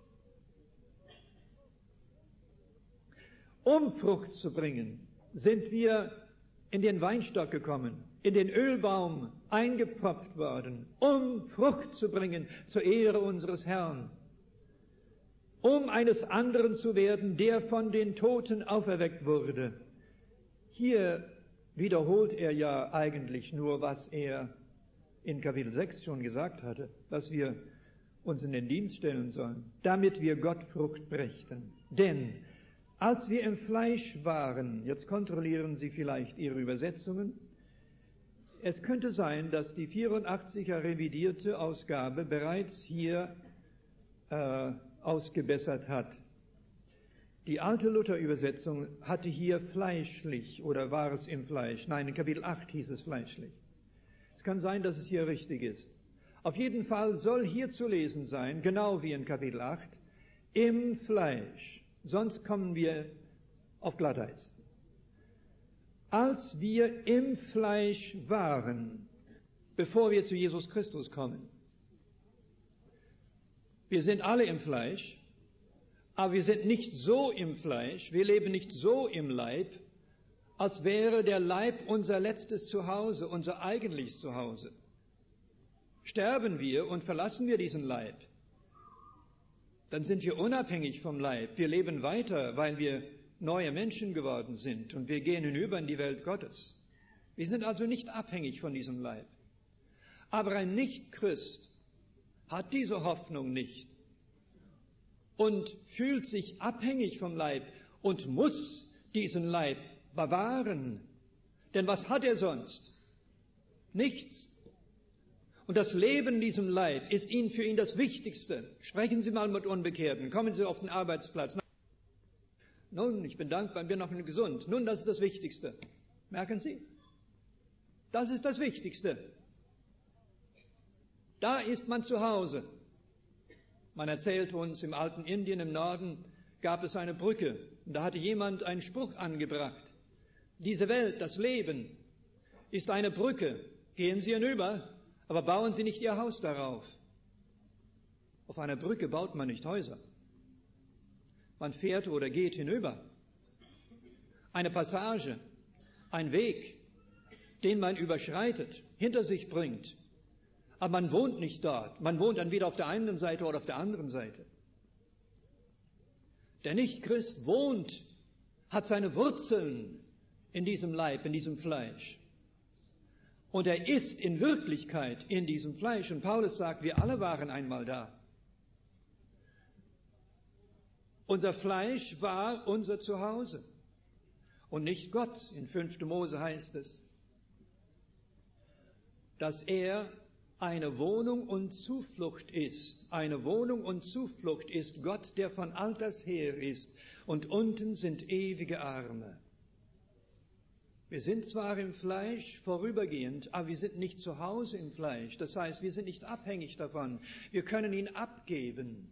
Um Frucht zu bringen, sind wir in den Weinstock gekommen, in den Ölbaum eingepfropft worden, um Frucht zu bringen zur Ehre unseres Herrn, um eines anderen zu werden, der von den Toten auferweckt wurde. Hier wiederholt er ja eigentlich nur, was er in Kapitel 6 schon gesagt hatte, dass wir uns in den Dienst stellen sollen, damit wir Gott Frucht brächten. Denn als wir im Fleisch waren, jetzt kontrollieren Sie vielleicht Ihre Übersetzungen, es könnte sein, dass die 84er revidierte Ausgabe bereits hier ausgebessert hat. Die alte Luther-Übersetzung hatte hier fleischlich oder war es im Fleisch. Nein, in Kapitel 8 hieß es fleischlich. Es kann sein, dass es hier richtig ist. Auf jeden Fall soll hier zu lesen sein, genau wie in Kapitel 8, im Fleisch. Sonst kommen wir auf Glatteis. Als wir im Fleisch waren, bevor wir zu Jesus Christus kommen. Wir sind alle im Fleisch, aber wir sind nicht so im Fleisch, wir leben nicht so im Leib, als wäre der Leib unser letztes Zuhause, unser eigentliches Zuhause. Sterben wir und verlassen wir diesen Leib, dann sind wir unabhängig vom Leib. Wir leben weiter, weil wir neue Menschen geworden sind und wir gehen hinüber in die Welt Gottes. Wir sind also nicht abhängig von diesem Leib. Aber ein Nichtchrist hat diese Hoffnung nicht und fühlt sich abhängig vom Leib und muss diesen Leib bewahren. Denn was hat er sonst? Nichts. Und das Leben in diesem Leib ist für ihn das Wichtigste. Sprechen Sie mal mit Unbekehrten, kommen Sie auf den Arbeitsplatz. Nun, ich bin dankbar, bin noch gesund. Nun, das ist das Wichtigste. Merken Sie? Das ist das Wichtigste. Da ist man zu Hause. Man erzählt uns, im alten Indien, im Norden, gab es eine Brücke. Und da hatte jemand einen Spruch angebracht. Diese Welt, das Leben, ist eine Brücke. Gehen Sie hinüber, aber bauen Sie nicht Ihr Haus darauf. Auf einer Brücke baut man nicht Häuser. Man fährt oder geht hinüber. Eine Passage, ein Weg, den man überschreitet, hinter sich bringt. Aber man wohnt nicht dort. Man wohnt dann wieder auf der einen Seite oder auf der anderen Seite. Der Nichtchrist wohnt, hat seine Wurzeln in diesem Leib, in diesem Fleisch. Und er ist in Wirklichkeit in diesem Fleisch. Und Paulus sagt, wir alle waren einmal da. Unser Fleisch war unser Zuhause und nicht Gott. In 5. Mose heißt es, dass er eine Wohnung und Zuflucht ist. Eine Wohnung und Zuflucht ist Gott, der von alters her ist. Und unten sind ewige Arme. Wir sind zwar im Fleisch vorübergehend, aber wir sind nicht zu Hause im Fleisch. Das heißt, wir sind nicht abhängig davon. Wir können ihn abgeben.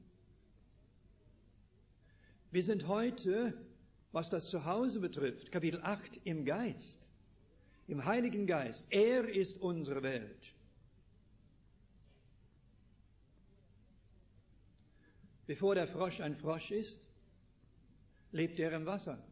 Wir sind heute, was das Zuhause betrifft, Kapitel 8 im Geist, im Heiligen Geist. Er ist unsere Welt. Bevor der Frosch ein Frosch ist, lebt er im Wasser.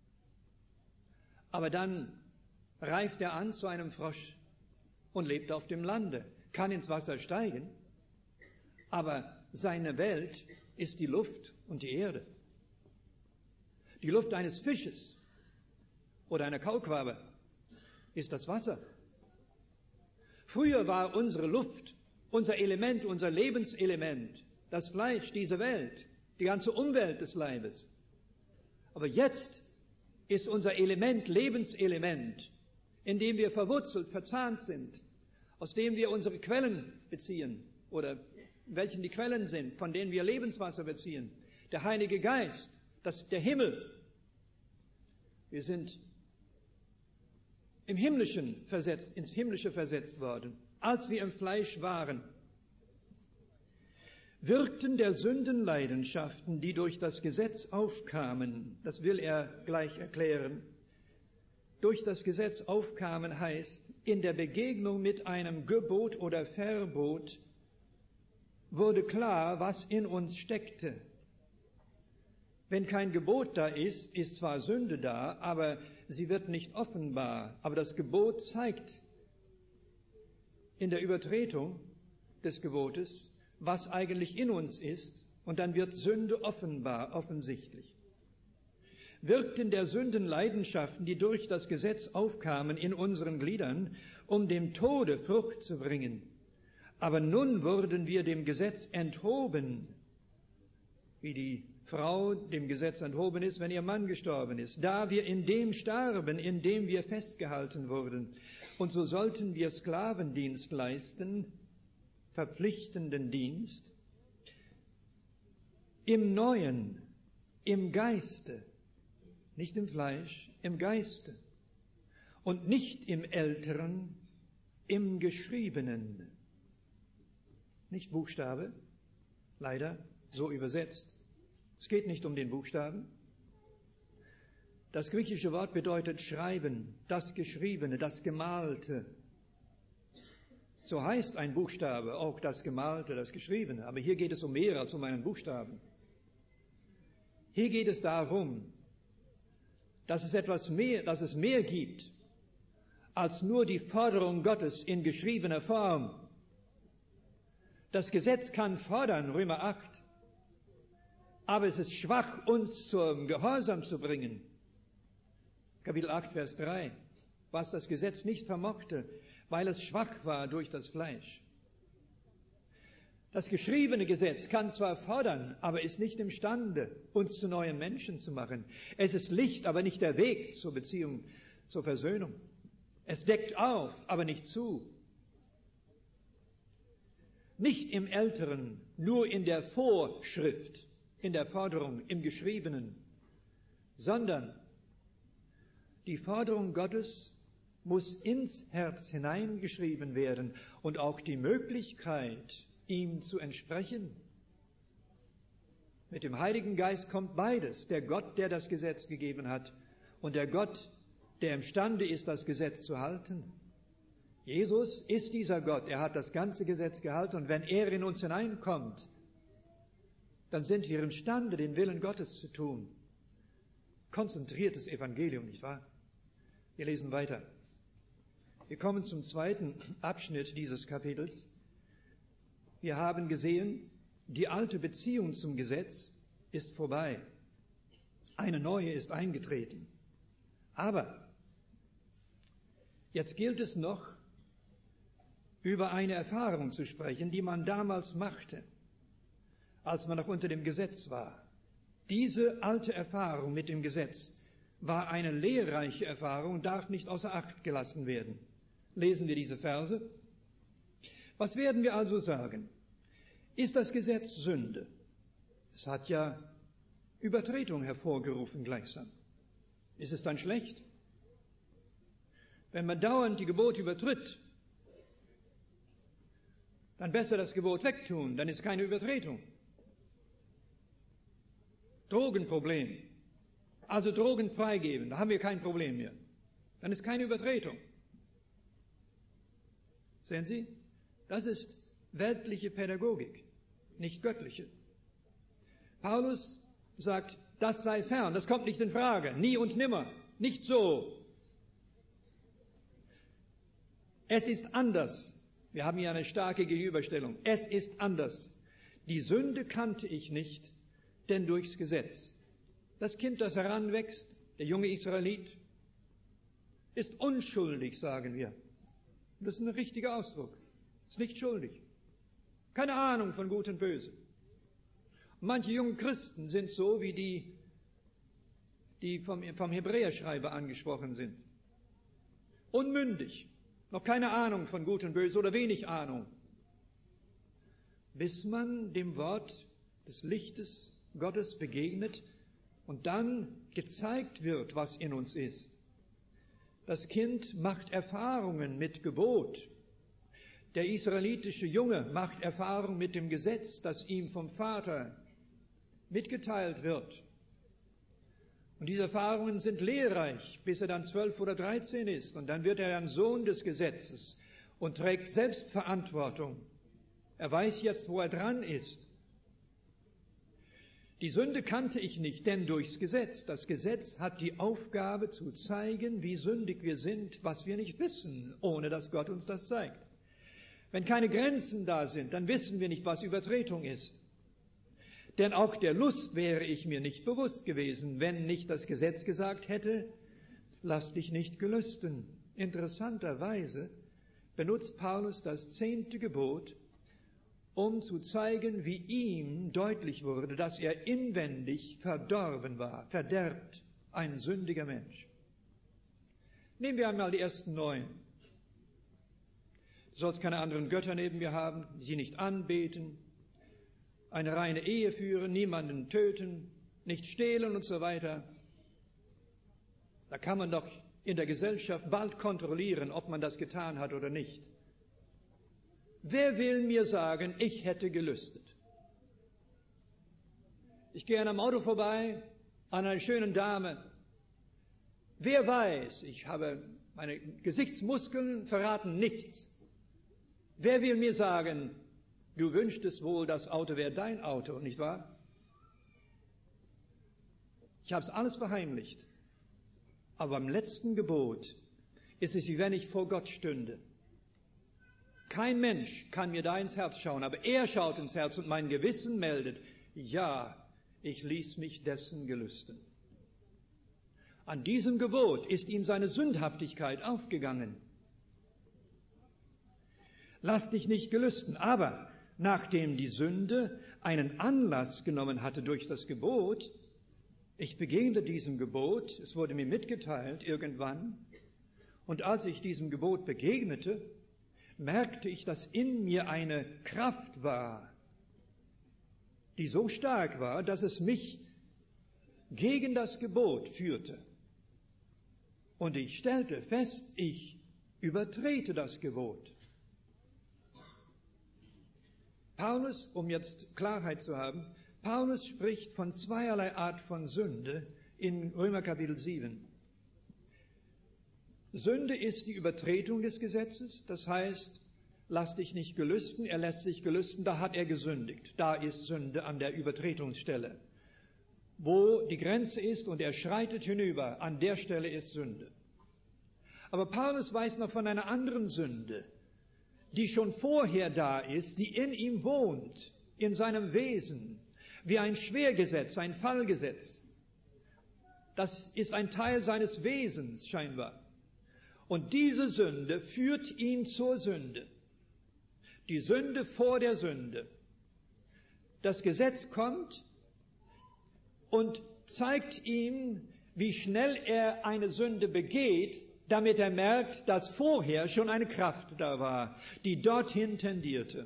Aber dann reift er an zu einem Frosch und lebt auf dem Lande, kann ins Wasser steigen, aber seine Welt ist die Luft und die Erde. Die Luft eines Fisches oder einer Kaulquappe ist das Wasser. Früher war unsere Luft, unser Element, unser Lebenselement, das Fleisch, diese Welt, die ganze Umwelt des Leibes. Aber jetzt ist unser Element, Lebenselement, in dem wir verwurzelt, verzahnt sind, aus dem wir unsere Quellen beziehen oder welchen die Quellen sind, von denen wir Lebenswasser beziehen. Der Heilige Geist, der Himmel. Wir sind ins Himmlische versetzt worden, als wir im Fleisch waren. Wirkten der Sündenleidenschaften, die durch das Gesetz aufkamen, das will er gleich erklären. Durch das Gesetz aufkamen heißt, in der Begegnung mit einem Gebot oder Verbot wurde klar, was in uns steckte. Wenn kein Gebot da ist, ist zwar Sünde da, aber sie wird nicht offenbar. Aber das Gebot zeigt in der Übertretung des Gebotes, was eigentlich in uns ist, und dann wird Sünde offenbar, offensichtlich. Wirkten der Sündenleidenschaften, die durch das Gesetz aufkamen in unseren Gliedern, um dem Tode Frucht zu bringen. Aber nun wurden wir dem Gesetz enthoben, wie die Frau dem Gesetz enthoben ist, wenn ihr Mann gestorben ist, da wir in dem starben, in dem wir festgehalten wurden. Und so sollten wir Sklavendienst leisten, verpflichtenden Dienst, im Neuen, im Geiste, nicht im Fleisch, im Geiste und nicht im Älteren, im Geschriebenen. Nicht Buchstabe, leider so übersetzt. Es geht nicht um den Buchstaben. Das griechische Wort bedeutet Schreiben, das Geschriebene, das Gemalte. So heißt ein Buchstabe auch das Gemalte, das Geschriebene. Aber hier geht es um mehr als um einen Buchstaben. Hier geht es darum, dass es mehr gibt als nur die Forderung Gottes in geschriebener Form. Das Gesetz kann fordern, Römer 8, aber es ist schwach, uns zum Gehorsam zu bringen. Kapitel 8, Vers 3, was das Gesetz nicht vermochte, weil es schwach war durch das Fleisch. Das geschriebene Gesetz kann zwar fordern, aber ist nicht imstande, uns zu neuen Menschen zu machen. Es ist Licht, aber nicht der Weg zur Beziehung, zur Versöhnung. Es deckt auf, aber nicht zu. Nicht im Älteren, nur in der Vorschrift, in der Forderung, im Geschriebenen, sondern die Forderung Gottes muss ins Herz hineingeschrieben werden und auch die Möglichkeit, ihm zu entsprechen. Mit dem Heiligen Geist kommt beides, der Gott, der das Gesetz gegeben hat, und der Gott, der imstande ist, das Gesetz zu halten. Jesus ist dieser Gott, er hat das ganze Gesetz gehalten, und wenn er in uns hineinkommt, dann sind wir imstande, den Willen Gottes zu tun. Konzentriertes Evangelium, nicht wahr? Wir lesen weiter. Wir kommen zum zweiten Abschnitt dieses Kapitels. Wir haben gesehen, die alte Beziehung zum Gesetz ist vorbei. Eine neue ist eingetreten. Aber jetzt gilt es noch, über eine Erfahrung zu sprechen, die man damals machte, als man noch unter dem Gesetz war. Diese alte Erfahrung mit dem Gesetz war eine lehrreiche Erfahrung, darf nicht außer Acht gelassen werden. Lesen wir diese Verse. Was werden wir also sagen? Ist das Gesetz Sünde? Es hat ja Übertretung hervorgerufen gleichsam. Ist es dann schlecht? Wenn man dauernd die Gebote übertritt, dann besser das Gebot wegtun, dann ist keine Übertretung. Drogenproblem. Also Drogen freigeben, da haben wir kein Problem mehr. Dann ist keine Übertretung. Sehen Sie, das ist weltliche Pädagogik, nicht göttliche. Paulus sagt, das sei fern, das kommt nicht in Frage, nie und nimmer, nicht so. Es ist anders. Wir haben hier eine starke Gegenüberstellung. Es ist anders. Die Sünde kannte ich nicht, denn durchs Gesetz. Das Kind, das heranwächst, der junge Israelit, ist unschuldig, sagen wir. Das ist ein richtiger Ausdruck. Ist nicht schuldig. Keine Ahnung von Gut und Böse. Und manche jungen Christen sind so wie die vom Hebräerschreiber angesprochen sind. Unmündig. Noch keine Ahnung von Gut und Böse oder wenig Ahnung. Bis man dem Wort des Lichtes Gottes begegnet und dann gezeigt wird, was in uns ist. Das Kind macht Erfahrungen mit Gebot. Der israelitische Junge macht Erfahrung mit dem Gesetz, das ihm vom Vater mitgeteilt wird. Und diese Erfahrungen sind lehrreich, bis er dann 12 oder 13 ist. Und dann wird er ein Sohn des Gesetzes und trägt Selbstverantwortung. Er weiß jetzt, wo er dran ist. Die Sünde kannte ich nicht, denn durchs Gesetz. Das Gesetz hat die Aufgabe zu zeigen, wie sündig wir sind, was wir nicht wissen, ohne dass Gott uns das zeigt. Wenn keine Grenzen da sind, dann wissen wir nicht, was Übertretung ist. Denn auch der Lust wäre ich mir nicht bewusst gewesen, wenn nicht das Gesetz gesagt hätte, lass dich nicht gelüsten. Interessanterweise benutzt Paulus das 10. Gebot, um zu zeigen, wie ihm deutlich wurde, dass er inwendig verdorben war, verderbt, ein sündiger Mensch. Nehmen wir einmal die ersten 9. Du sollst keine anderen Götter neben mir haben, sie nicht anbeten, eine reine Ehe führen, niemanden töten, nicht stehlen und so weiter. Da kann man doch in der Gesellschaft bald kontrollieren, ob man das getan hat oder nicht. Wer will mir sagen, ich hätte gelüstet? Ich gehe an einem Auto vorbei, an einer schönen Dame. Wer weiß, meine Gesichtsmuskeln verraten nichts. Wer will mir sagen, du wünschtest wohl, das Auto wäre dein Auto, nicht wahr? Ich habe es alles verheimlicht. Aber beim letzten Gebot ist es, wie wenn ich vor Gott stünde. Kein Mensch kann mir da ins Herz schauen, aber er schaut ins Herz und mein Gewissen meldet, ja, ich ließ mich dessen gelüsten. An diesem Gebot ist ihm seine Sündhaftigkeit aufgegangen. Lass dich nicht gelüsten, aber nachdem die Sünde einen Anlass genommen hatte durch das Gebot, ich begegnete diesem Gebot, es wurde mir mitgeteilt irgendwann, und als ich diesem Gebot begegnete, merkte ich, dass in mir eine Kraft war, die so stark war, dass es mich gegen das Gebot führte. Und ich stellte fest, ich übertrete das Gebot. Paulus, um jetzt Klarheit zu haben, Paulus spricht von zweierlei Art von Sünde in Römer Kapitel 7. Sünde ist die Übertretung des Gesetzes, das heißt, lass dich nicht gelüsten, er lässt sich gelüsten, da hat er gesündigt. Da ist Sünde an der Übertretungsstelle. Wo die Grenze ist und er schreitet hinüber, an der Stelle ist Sünde. Aber Paulus weiß noch von einer anderen Sünde, die schon vorher da ist, die in ihm wohnt, in seinem Wesen, wie ein Schwergesetz, ein Fallgesetz. Das ist ein Teil seines Wesens scheinbar. Und diese Sünde führt ihn zur Sünde. Die Sünde vor der Sünde. Das Gesetz kommt und zeigt ihm, wie schnell er eine Sünde begeht, damit er merkt, dass vorher schon eine Kraft da war, die dorthin tendierte.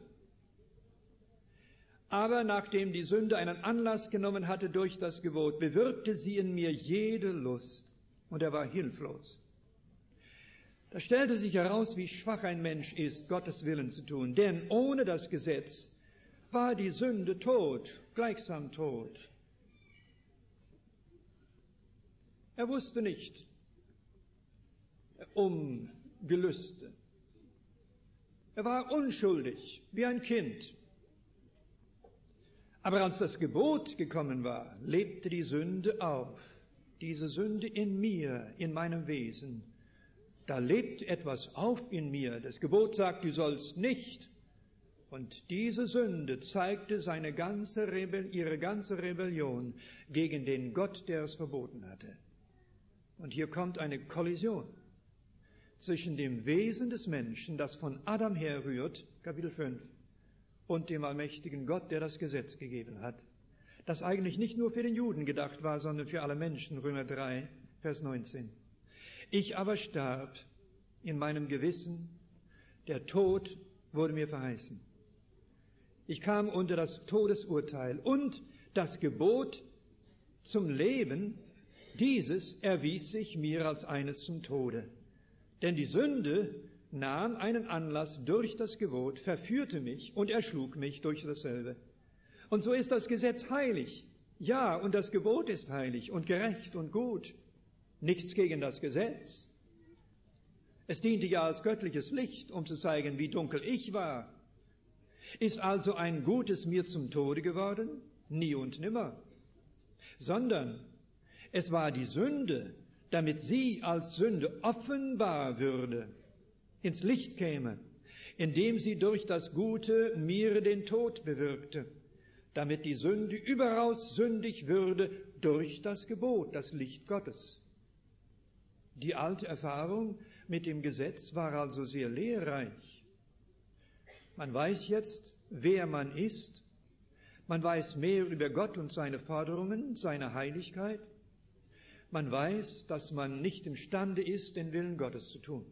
Aber nachdem die Sünde einen Anlass genommen hatte durch das Gebot, bewirkte sie in mir jede Lust, und er war hilflos. Da stellte sich heraus, wie schwach ein Mensch ist, Gottes Willen zu tun, denn ohne das Gesetz war die Sünde tot, gleichsam tot. Er wusste nicht um Gelüste. Er war unschuldig, wie ein Kind. Aber als das Gebot gekommen war, lebte die Sünde auf. Diese Sünde in mir, in meinem Wesen. Da lebt etwas auf in mir. Das Gebot sagt, du sollst nicht. Und diese Sünde zeigte ihre ganze Rebellion gegen den Gott, der es verboten hatte. Und hier kommt eine Kollision zwischen dem Wesen des Menschen, das von Adam herrührt, Kapitel 5, und dem allmächtigen Gott, der das Gesetz gegeben hat, das eigentlich nicht nur für den Juden gedacht war, sondern für alle Menschen, Römer 3, Vers 19. Ich aber starb in meinem Gewissen, der Tod wurde mir verheißen. Ich kam unter das Todesurteil und das Gebot zum Leben, dieses erwies sich mir als eines zum Tode. Denn die Sünde nahm einen Anlass durch das Gebot, verführte mich und erschlug mich durch dasselbe. Und so ist das Gesetz heilig. Ja, und das Gebot ist heilig und gerecht und gut. Nichts gegen das Gesetz. Es diente ja als göttliches Licht, um zu zeigen, wie dunkel ich war. Ist also ein Gutes mir zum Tode geworden? Nie und nimmer. Sondern es war die Sünde, damit sie als Sünde offenbar würde, ins Licht käme, indem sie durch das Gute mir den Tod bewirkte, damit die Sünde überaus sündig würde durch das Gebot, das Licht Gottes. Die alte Erfahrung mit dem Gesetz war also sehr lehrreich. Man weiß jetzt, wer man ist. Man weiß mehr über Gott und seine Forderungen, seine Heiligkeit. Man weiß, dass man nicht imstande ist, den Willen Gottes zu tun.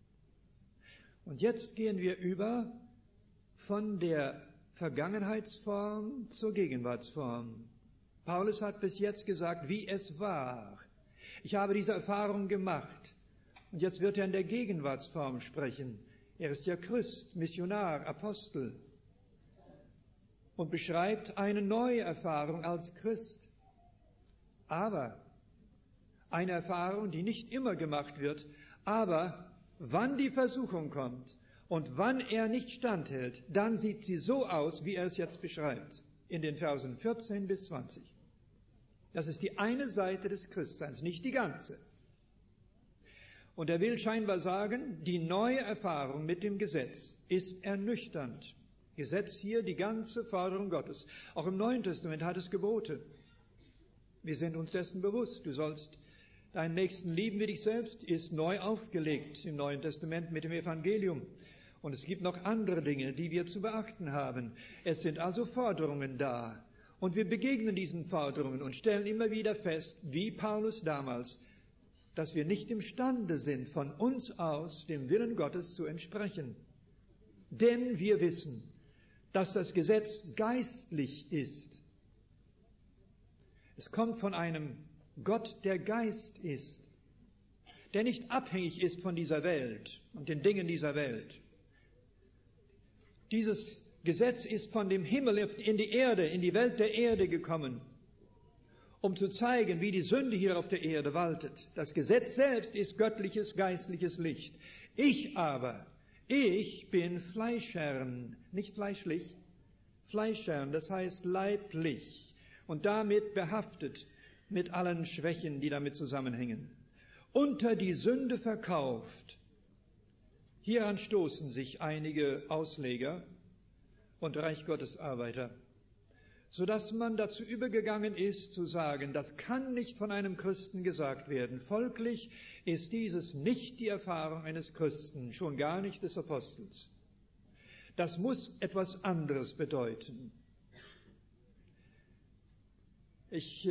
Und jetzt gehen wir über von der Vergangenheitsform zur Gegenwartsform. Paulus hat bis jetzt gesagt, wie es war. Ich habe diese Erfahrung gemacht. Und jetzt wird er in der Gegenwartsform sprechen. Er ist ja Christ, Missionar, Apostel und beschreibt eine neue Erfahrung als Christ. Aber eine Erfahrung, die nicht immer gemacht wird, aber wann die Versuchung kommt und wann er nicht standhält, dann sieht sie so aus, wie er es jetzt beschreibt, in den Versen 14 bis 20. Das ist die eine Seite des Christseins, nicht die ganze. Und er will scheinbar sagen, die neue Erfahrung mit dem Gesetz ist ernüchternd. Gesetz hier, die ganze Forderung Gottes. Auch im Neuen Testament hat es Gebote. Wir sind uns dessen bewusst. Du sollst deinen Nächsten lieben wie dich selbst, ist neu aufgelegt im Neuen Testament mit dem Evangelium. Und es gibt noch andere Dinge, die wir zu beachten haben. Es sind also Forderungen da. Und wir begegnen diesen Forderungen und stellen immer wieder fest, wie Paulus damals, dass wir nicht imstande sind, von uns aus dem Willen Gottes zu entsprechen. Denn wir wissen, dass das Gesetz geistlich ist. Es kommt von einem Gott, der Geist ist, der nicht abhängig ist von dieser Welt und den Dingen dieser Welt. Dieses Gesetz ist von dem Himmel in die Erde, in die Welt der Erde gekommen, um zu zeigen, wie die Sünde hier auf der Erde waltet. Das Gesetz selbst ist göttliches, geistliches Licht. Ich bin Fleischherrn, nicht fleischlich, Fleischherrn, das heißt leiblich und damit behaftet mit allen Schwächen, die damit zusammenhängen. Unter die Sünde verkauft. Hieran stoßen sich einige Ausleger und Reich Gottes Arbeiter, sodass man dazu übergegangen ist, zu sagen, das kann nicht von einem Christen gesagt werden. Folglich ist dieses nicht die Erfahrung eines Christen, schon gar nicht des Apostels. Das muss etwas anderes bedeuten. Ich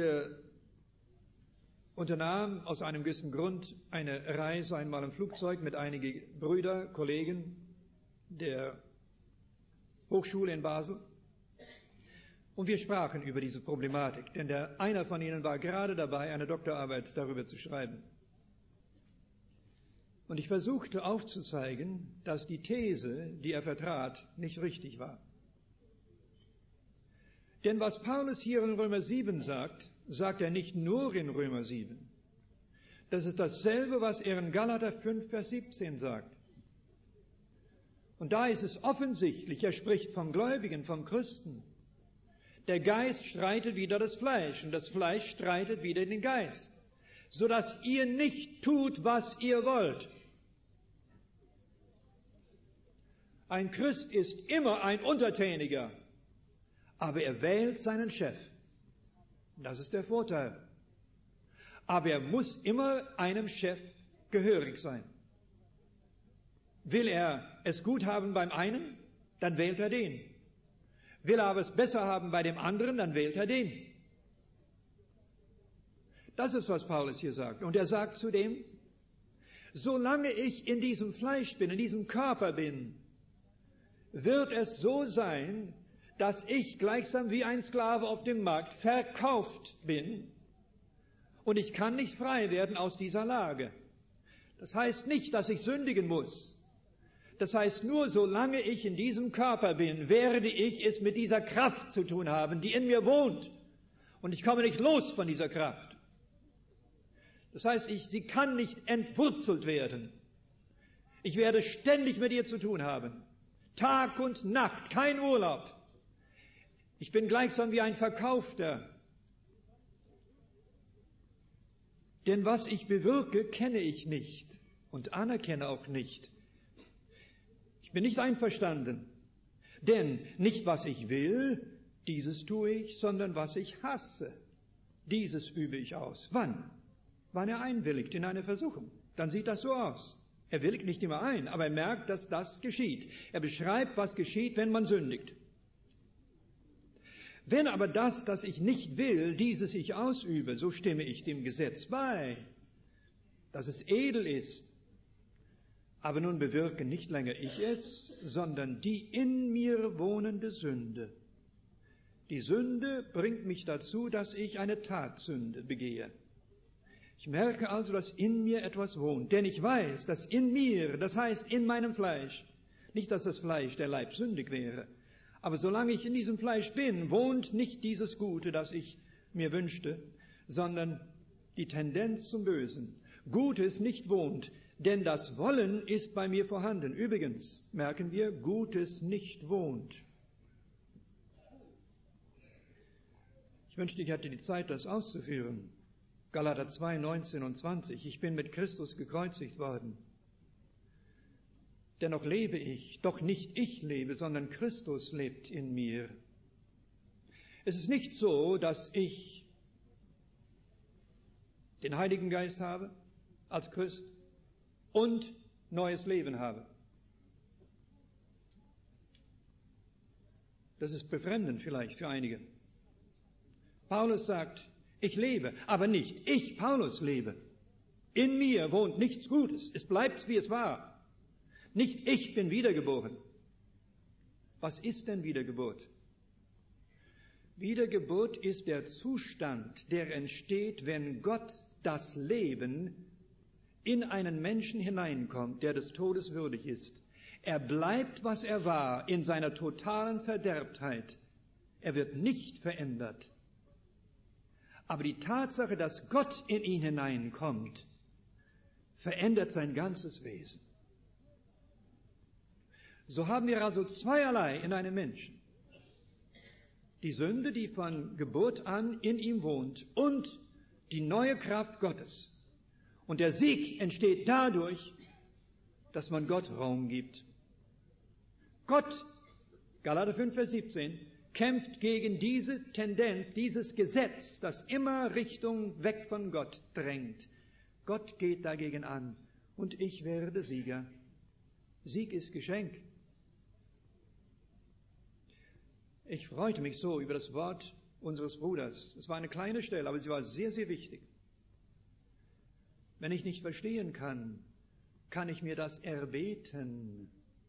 unternahm aus einem gewissen Grund eine Reise einmal im Flugzeug mit einigen Brüdern, Kollegen der Hochschule in Basel. Und wir sprachen über diese Problematik, denn einer von ihnen war gerade dabei, eine Doktorarbeit darüber zu schreiben. Und ich versuchte aufzuzeigen, dass die These, die er vertrat, nicht richtig war. Denn was Paulus hier in Römer 7 sagt, sagt er nicht nur in Römer 7. Das ist dasselbe, was er in Galater 5, Vers 17 sagt. Und da ist es offensichtlich, er spricht vom Gläubigen, vom Christen. Der Geist streitet wider das Fleisch und das Fleisch streitet wider den Geist, sodass ihr nicht tut, was ihr wollt. Ein Christ ist immer ein Untertäniger, aber er wählt seinen Chef. Das ist der Vorteil. Aber er muss immer einem Chef gehörig sein. Will er es gut haben beim einen, dann wählt er den. Will er aber es besser haben bei dem anderen, dann wählt er den. Das ist, was Paulus hier sagt. Und er sagt zudem, solange ich in diesem Fleisch bin, in diesem Körper bin, wird es so sein, dass ich gleichsam wie ein Sklave auf dem Markt verkauft bin und ich kann nicht frei werden aus dieser Lage. Das heißt nicht, dass ich sündigen muss. Das heißt nur, solange ich in diesem Körper bin, werde ich es mit dieser Kraft zu tun haben, die in mir wohnt. Und ich komme nicht los von dieser Kraft. Das heißt, sie kann nicht entwurzelt werden. Ich werde ständig mit ihr zu tun haben. Tag und Nacht, kein Urlaub. Ich bin gleichsam wie ein Verkaufter. Denn was ich bewirke, kenne ich nicht und anerkenne auch nicht. Ich bin nicht einverstanden. Denn nicht was ich will, dieses tue ich, sondern was ich hasse, dieses übe ich aus. Wann? Wann er einwilligt in eine Versuchung. Dann sieht das so aus. Er willigt nicht immer ein, aber er merkt, dass das geschieht. Er beschreibt, was geschieht, wenn man sündigt. Wenn aber das ich nicht will, dieses ich ausübe, so stimme ich dem Gesetz bei, dass es edel ist. Aber nun bewirke nicht länger ich es, sondern die in mir wohnende Sünde. Die Sünde bringt mich dazu, dass ich eine Tatsünde begehe. Ich merke also, dass in mir etwas wohnt, denn ich weiß, dass in mir, das heißt in meinem Fleisch, Nicht, dass das Fleisch, der Leib, sündig wäre. Aber solange ich in diesem Fleisch bin, wohnt nicht dieses Gute, das ich mir wünschte, sondern die Tendenz zum Bösen. Gutes nicht wohnt, denn das Wollen ist bei mir vorhanden. Übrigens merken wir, Gutes nicht wohnt. Ich wünschte, ich hätte die Zeit, das auszuführen. Galater 2, 19 und 20. Ich bin mit Christus gekreuzigt worden. Dennoch lebe ich, doch nicht ich lebe, sondern Christus lebt in mir. Es ist nicht so, dass ich den Heiligen Geist habe als Christ und neues Leben habe. Das ist befremdend vielleicht für einige. Paulus sagt, ich lebe, aber nicht ich, Paulus, lebe. In mir wohnt nichts Gutes. Es bleibt, wie es war. Nicht ich bin wiedergeboren. Was ist denn Wiedergeburt? Wiedergeburt ist der Zustand, der entsteht, wenn Gott das Leben in einen Menschen hineinkommt, der des Todes würdig ist. Er bleibt, was er war, in seiner totalen Verderbtheit. Er wird nicht verändert. Aber die Tatsache, dass Gott in ihn hineinkommt, verändert sein ganzes Wesen. So haben wir also zweierlei in einem Menschen. Die Sünde, die von Geburt an in ihm wohnt, und die neue Kraft Gottes. Und der Sieg entsteht dadurch, dass man Gott Raum gibt. Gott, Galater 5, Vers 17, kämpft gegen diese Tendenz, dieses Gesetz, das immer Richtung weg von Gott drängt. Gott geht dagegen an und ich werde Sieger. Sieg ist Geschenk. Ich freute mich so über das Wort unseres Bruders. Es war eine kleine Stelle, aber sie war sehr, sehr wichtig. Wenn ich nicht verstehen kann, kann ich mir das erbeten.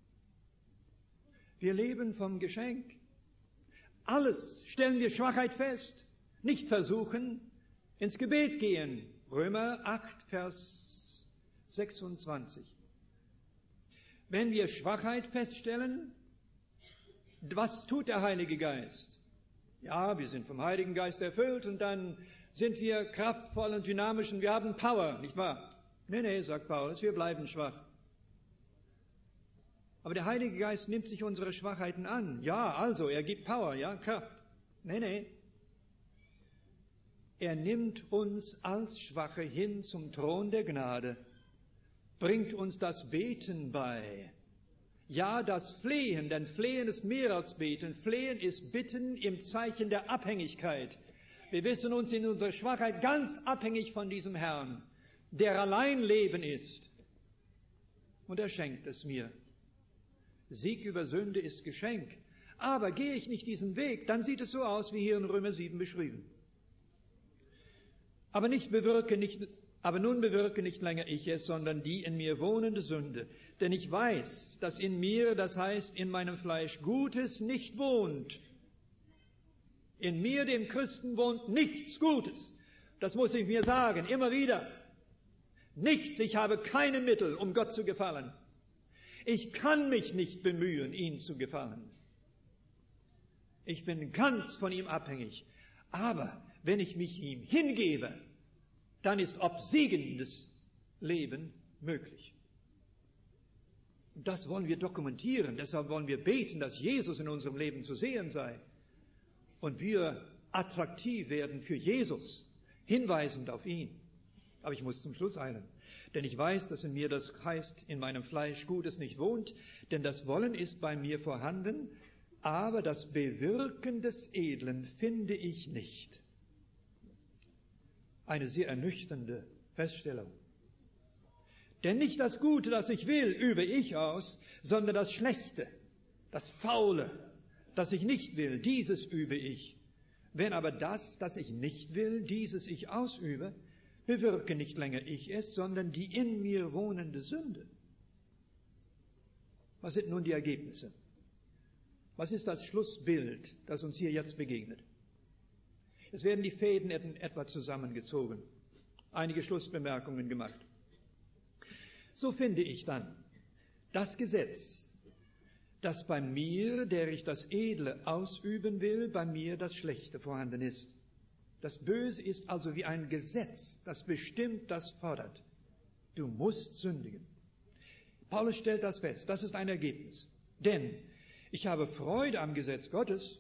Wir leben vom Geschenk. Alles stellen wir Schwachheit fest. Nicht versuchen, ins Gebet gehen. Römer 8, Vers 26. Wenn wir Schwachheit feststellen, was tut der Heilige Geist? Ja, wir sind vom Heiligen Geist erfüllt und dann sind wir kraftvoll und dynamisch und wir haben Power, nicht wahr? Nee, sagt Paulus, wir bleiben schwach. Aber der Heilige Geist nimmt sich unsere Schwachheiten an. Ja, also, er gibt Power, ja, Kraft. Nee. Er nimmt uns als Schwache hin zum Thron der Gnade, bringt uns das Beten bei. Ja, das Flehen, denn Flehen ist mehr als Beten. Flehen ist Bitten im Zeichen der Abhängigkeit. Wir wissen uns in unserer Schwachheit ganz abhängig von diesem Herrn, der allein Leben ist. Und er schenkt es mir. Sieg über Sünde ist Geschenk. Aber gehe ich nicht diesen Weg, dann sieht es so aus, wie hier in Römer 7 beschrieben. Aber nun bewirke nicht länger ich es, sondern die in mir wohnende Sünde. Denn ich weiß, dass in mir, das heißt in meinem Fleisch, Gutes nicht wohnt. In mir, dem Christen, wohnt nichts Gutes. Das muss ich mir sagen, immer wieder. Nichts, ich habe keine Mittel, um Gott zu gefallen. Ich kann mich nicht bemühen, ihm zu gefallen. Ich bin ganz von ihm abhängig. Aber wenn ich mich ihm hingebe, dann ist obsiegendes Leben möglich. Und das wollen wir dokumentieren. Deshalb wollen wir beten, dass Jesus in unserem Leben zu sehen sei. Und wir attraktiv werden für Jesus, hinweisend auf ihn. Aber ich muss zum Schluss eilen. Denn ich weiß, dass in mir, das heißt, in meinem Fleisch Gutes nicht wohnt, denn das Wollen ist bei mir vorhanden, aber das Bewirken des Edlen finde ich nicht. Eine sehr ernüchternde Feststellung. Denn nicht das Gute, das ich will, übe ich aus, sondern das Schlechte, das Faule, das ich nicht will, dieses übe ich. Wenn aber das ich nicht will, dieses ich ausübe, bewirke nicht länger ich es, sondern die in mir wohnende Sünde. Was sind nun die Ergebnisse? Was ist das Schlussbild, das uns hier jetzt begegnet? Es werden die Fäden etwa zusammengezogen, einige Schlussbemerkungen gemacht. So finde ich dann, das Gesetz, dass bei mir, der ich das Edle ausüben will, bei mir das Schlechte vorhanden ist. Das Böse ist also wie ein Gesetz, das bestimmt, das fordert. Du musst sündigen. Paulus stellt das fest, das ist ein Ergebnis. Denn ich habe Freude am Gesetz Gottes.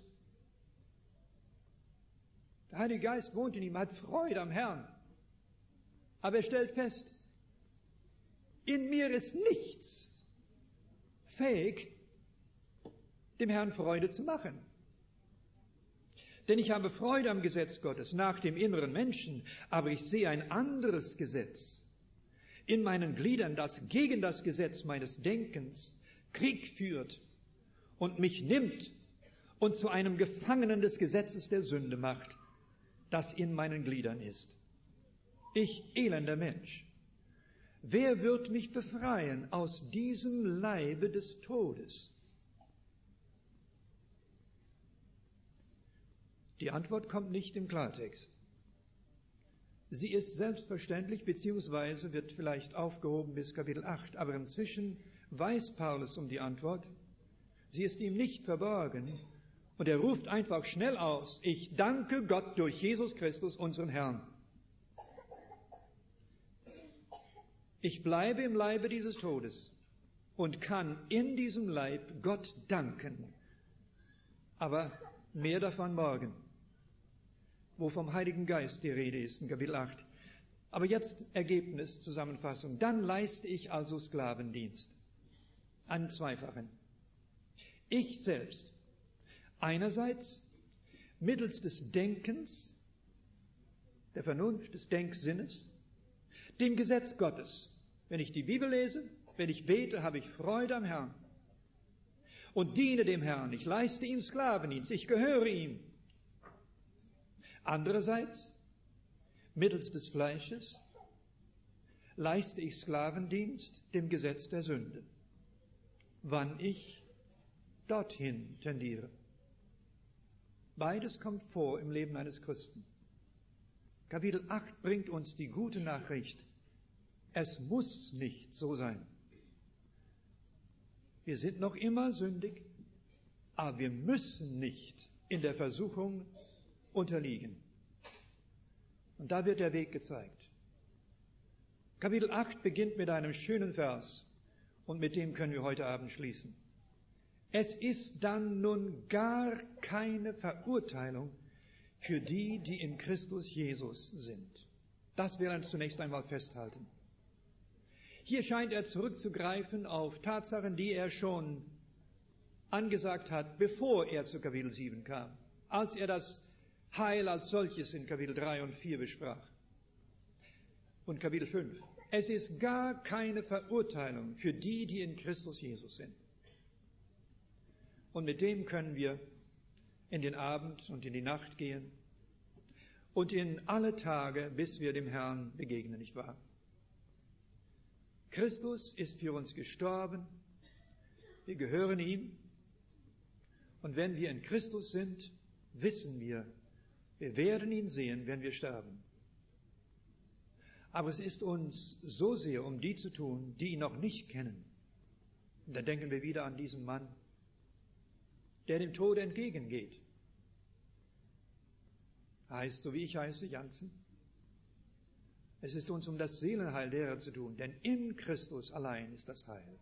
Der Heilige Geist wohnt in ihm, hat Freude am Herrn. Aber er stellt fest, in mir ist nichts fähig, dem Herrn Freude zu machen. Denn ich habe Freude am Gesetz Gottes nach dem inneren Menschen, aber ich sehe ein anderes Gesetz in meinen Gliedern, das gegen das Gesetz meines Denkens Krieg führt und mich nimmt und zu einem Gefangenen des Gesetzes der Sünde macht, das in meinen Gliedern ist. Ich elender Mensch, wer wird mich befreien aus diesem Leibe des Todes? Die Antwort kommt nicht im Klartext. Sie ist selbstverständlich, beziehungsweise wird vielleicht aufgehoben bis Kapitel 8, aber inzwischen weiß Paulus um die Antwort. Sie ist ihm nicht verborgen und er ruft einfach schnell aus, ich danke Gott durch Jesus Christus, unseren Herrn. Ich bleibe im Leibe dieses Todes und kann in diesem Leib Gott danken. Aber mehr davon morgen, wo vom Heiligen Geist die Rede ist in Kapitel 8. Aber jetzt Ergebnis, Zusammenfassung. Dann leiste ich also Sklavendienst. Einen zweifachen. Ich selbst, einerseits mittels des Denkens, der Vernunft, des Denksinnes, dem Gesetz Gottes. Wenn ich die Bibel lese, wenn ich bete, habe ich Freude am Herrn und diene dem Herrn. Ich leiste ihm Sklavendienst, ich gehöre ihm. Andererseits, mittels des Fleisches, leiste ich Sklavendienst dem Gesetz der Sünde, wann ich dorthin tendiere. Beides kommt vor im Leben eines Christen. Kapitel 8 bringt uns die gute Nachricht. Es muss nicht so sein. Wir sind noch immer sündig, aber wir müssen nicht in der Versuchung unterliegen. Und da wird der Weg gezeigt. Kapitel 8 beginnt mit einem schönen Vers und mit dem können wir heute Abend schließen. Es ist dann nun gar keine Verurteilung für die, die in Christus Jesus sind. Das will er zunächst einmal festhalten. Hier scheint er zurückzugreifen auf Tatsachen, die er schon angesagt hat, bevor er zu Kapitel 7 kam, als er das Heil als solches in Kapitel 3 und 4 besprach. Und Kapitel 5. Es ist gar keine Verurteilung für die, die in Christus Jesus sind. Und mit dem können wir in den Abend und in die Nacht gehen und in alle Tage, bis wir dem Herrn begegnen, nicht wahr? Christus ist für uns gestorben, wir gehören ihm und wenn wir in Christus sind, wissen wir, wir werden ihn sehen, wenn wir sterben. Aber es ist uns so sehr um die zu tun, die ihn noch nicht kennen. Und da denken wir wieder an diesen Mann, der dem Tode entgegengeht. Er heißt so wie ich heiße, Jansen. Es ist uns um das Seelenheil derer zu tun, denn in Christus allein ist das Heil.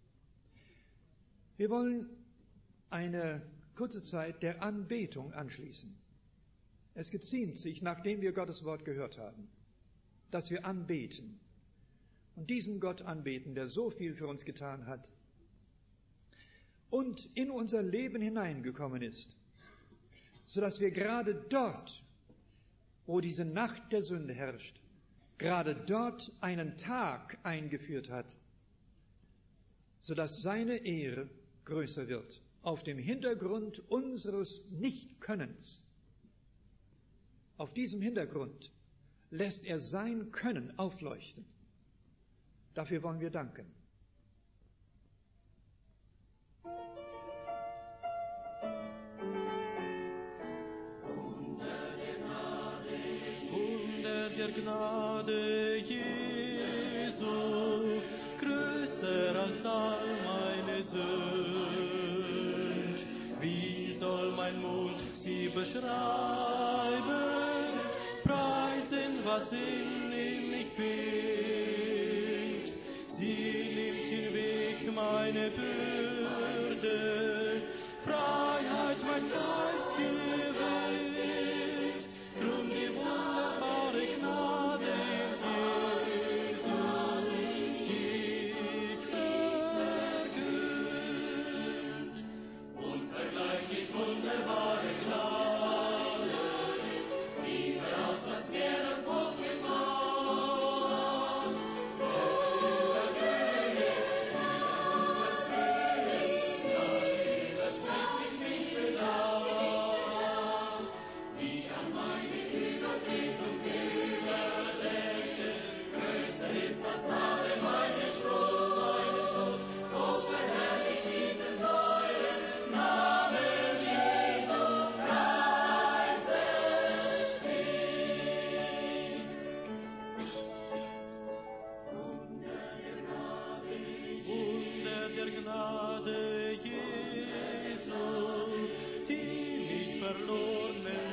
Wir wollen eine kurze Zeit der Anbetung anschließen. Es geziemt sich, nachdem wir Gottes Wort gehört haben, dass wir anbeten und diesen Gott anbeten, der so viel für uns getan hat und in unser Leben hineingekommen ist, sodass wir gerade dort, wo diese Nacht der Sünde herrscht, gerade dort einen Tag eingeführt hat, sodass seine Ehre größer wird, auf dem Hintergrund unseres Nichtkönnens. Auf diesem Hintergrund lässt er sein Können aufleuchten. Dafür wollen wir danken. Wunder der Gnade Jesu, größer als all meine Sünden. liebe Schreiber, preisen, was in mich fehlt. Sie nimmt hinweg meine Bürde, Freiheit mein Geist gewählt, drum die wunderbare Gnade Jesu ich verkünd. Unvergleichlich wunderbare Gnade, die aus das Meer das Buch gemacht. Wie an meine Übertretung überdenke, größer ist das Gnade meine Schuld, o verherrlicht diesen teuren Namen Jesu, preiset ihn. Wunder der Gnade Jesu, die mich verloren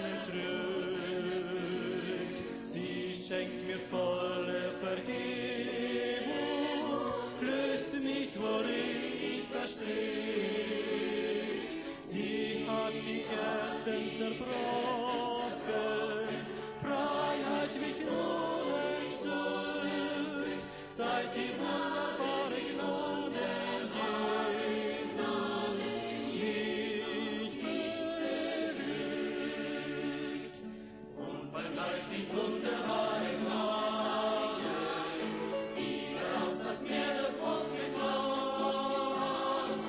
trügt. Sie schenkt mir volle Vergebung, löst mich, worin ich verstrickt. Sie hat die Ketten zerbrochen, Freiheit mich nun entzückt, seit die wunderbare Gnade Jesu mich berührt. Unvergleichlich wunderbare Gnade, die aus das Meer das Boot gebracht.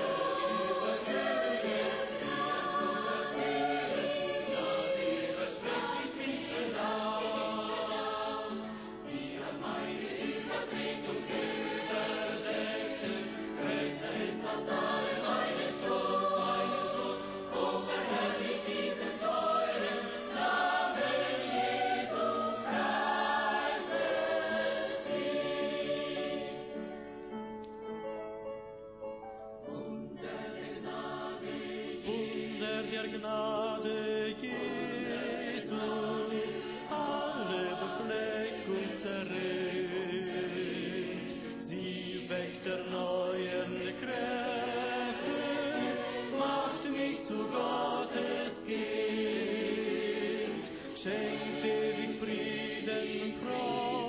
Überstreckt mich bedarf, wie an meine Übertretung überdeckte, größer ist als alle meine Schuld, o verherrlicht diesen teuren Namen Jesu, preiset ihn. Wunder der Gnade Jesu, alle Befleckung zerrinnt. Sie weckt erneuernde Kräfte, macht mich zu Gottes Kind, schenkt ewig Frieden und Freude.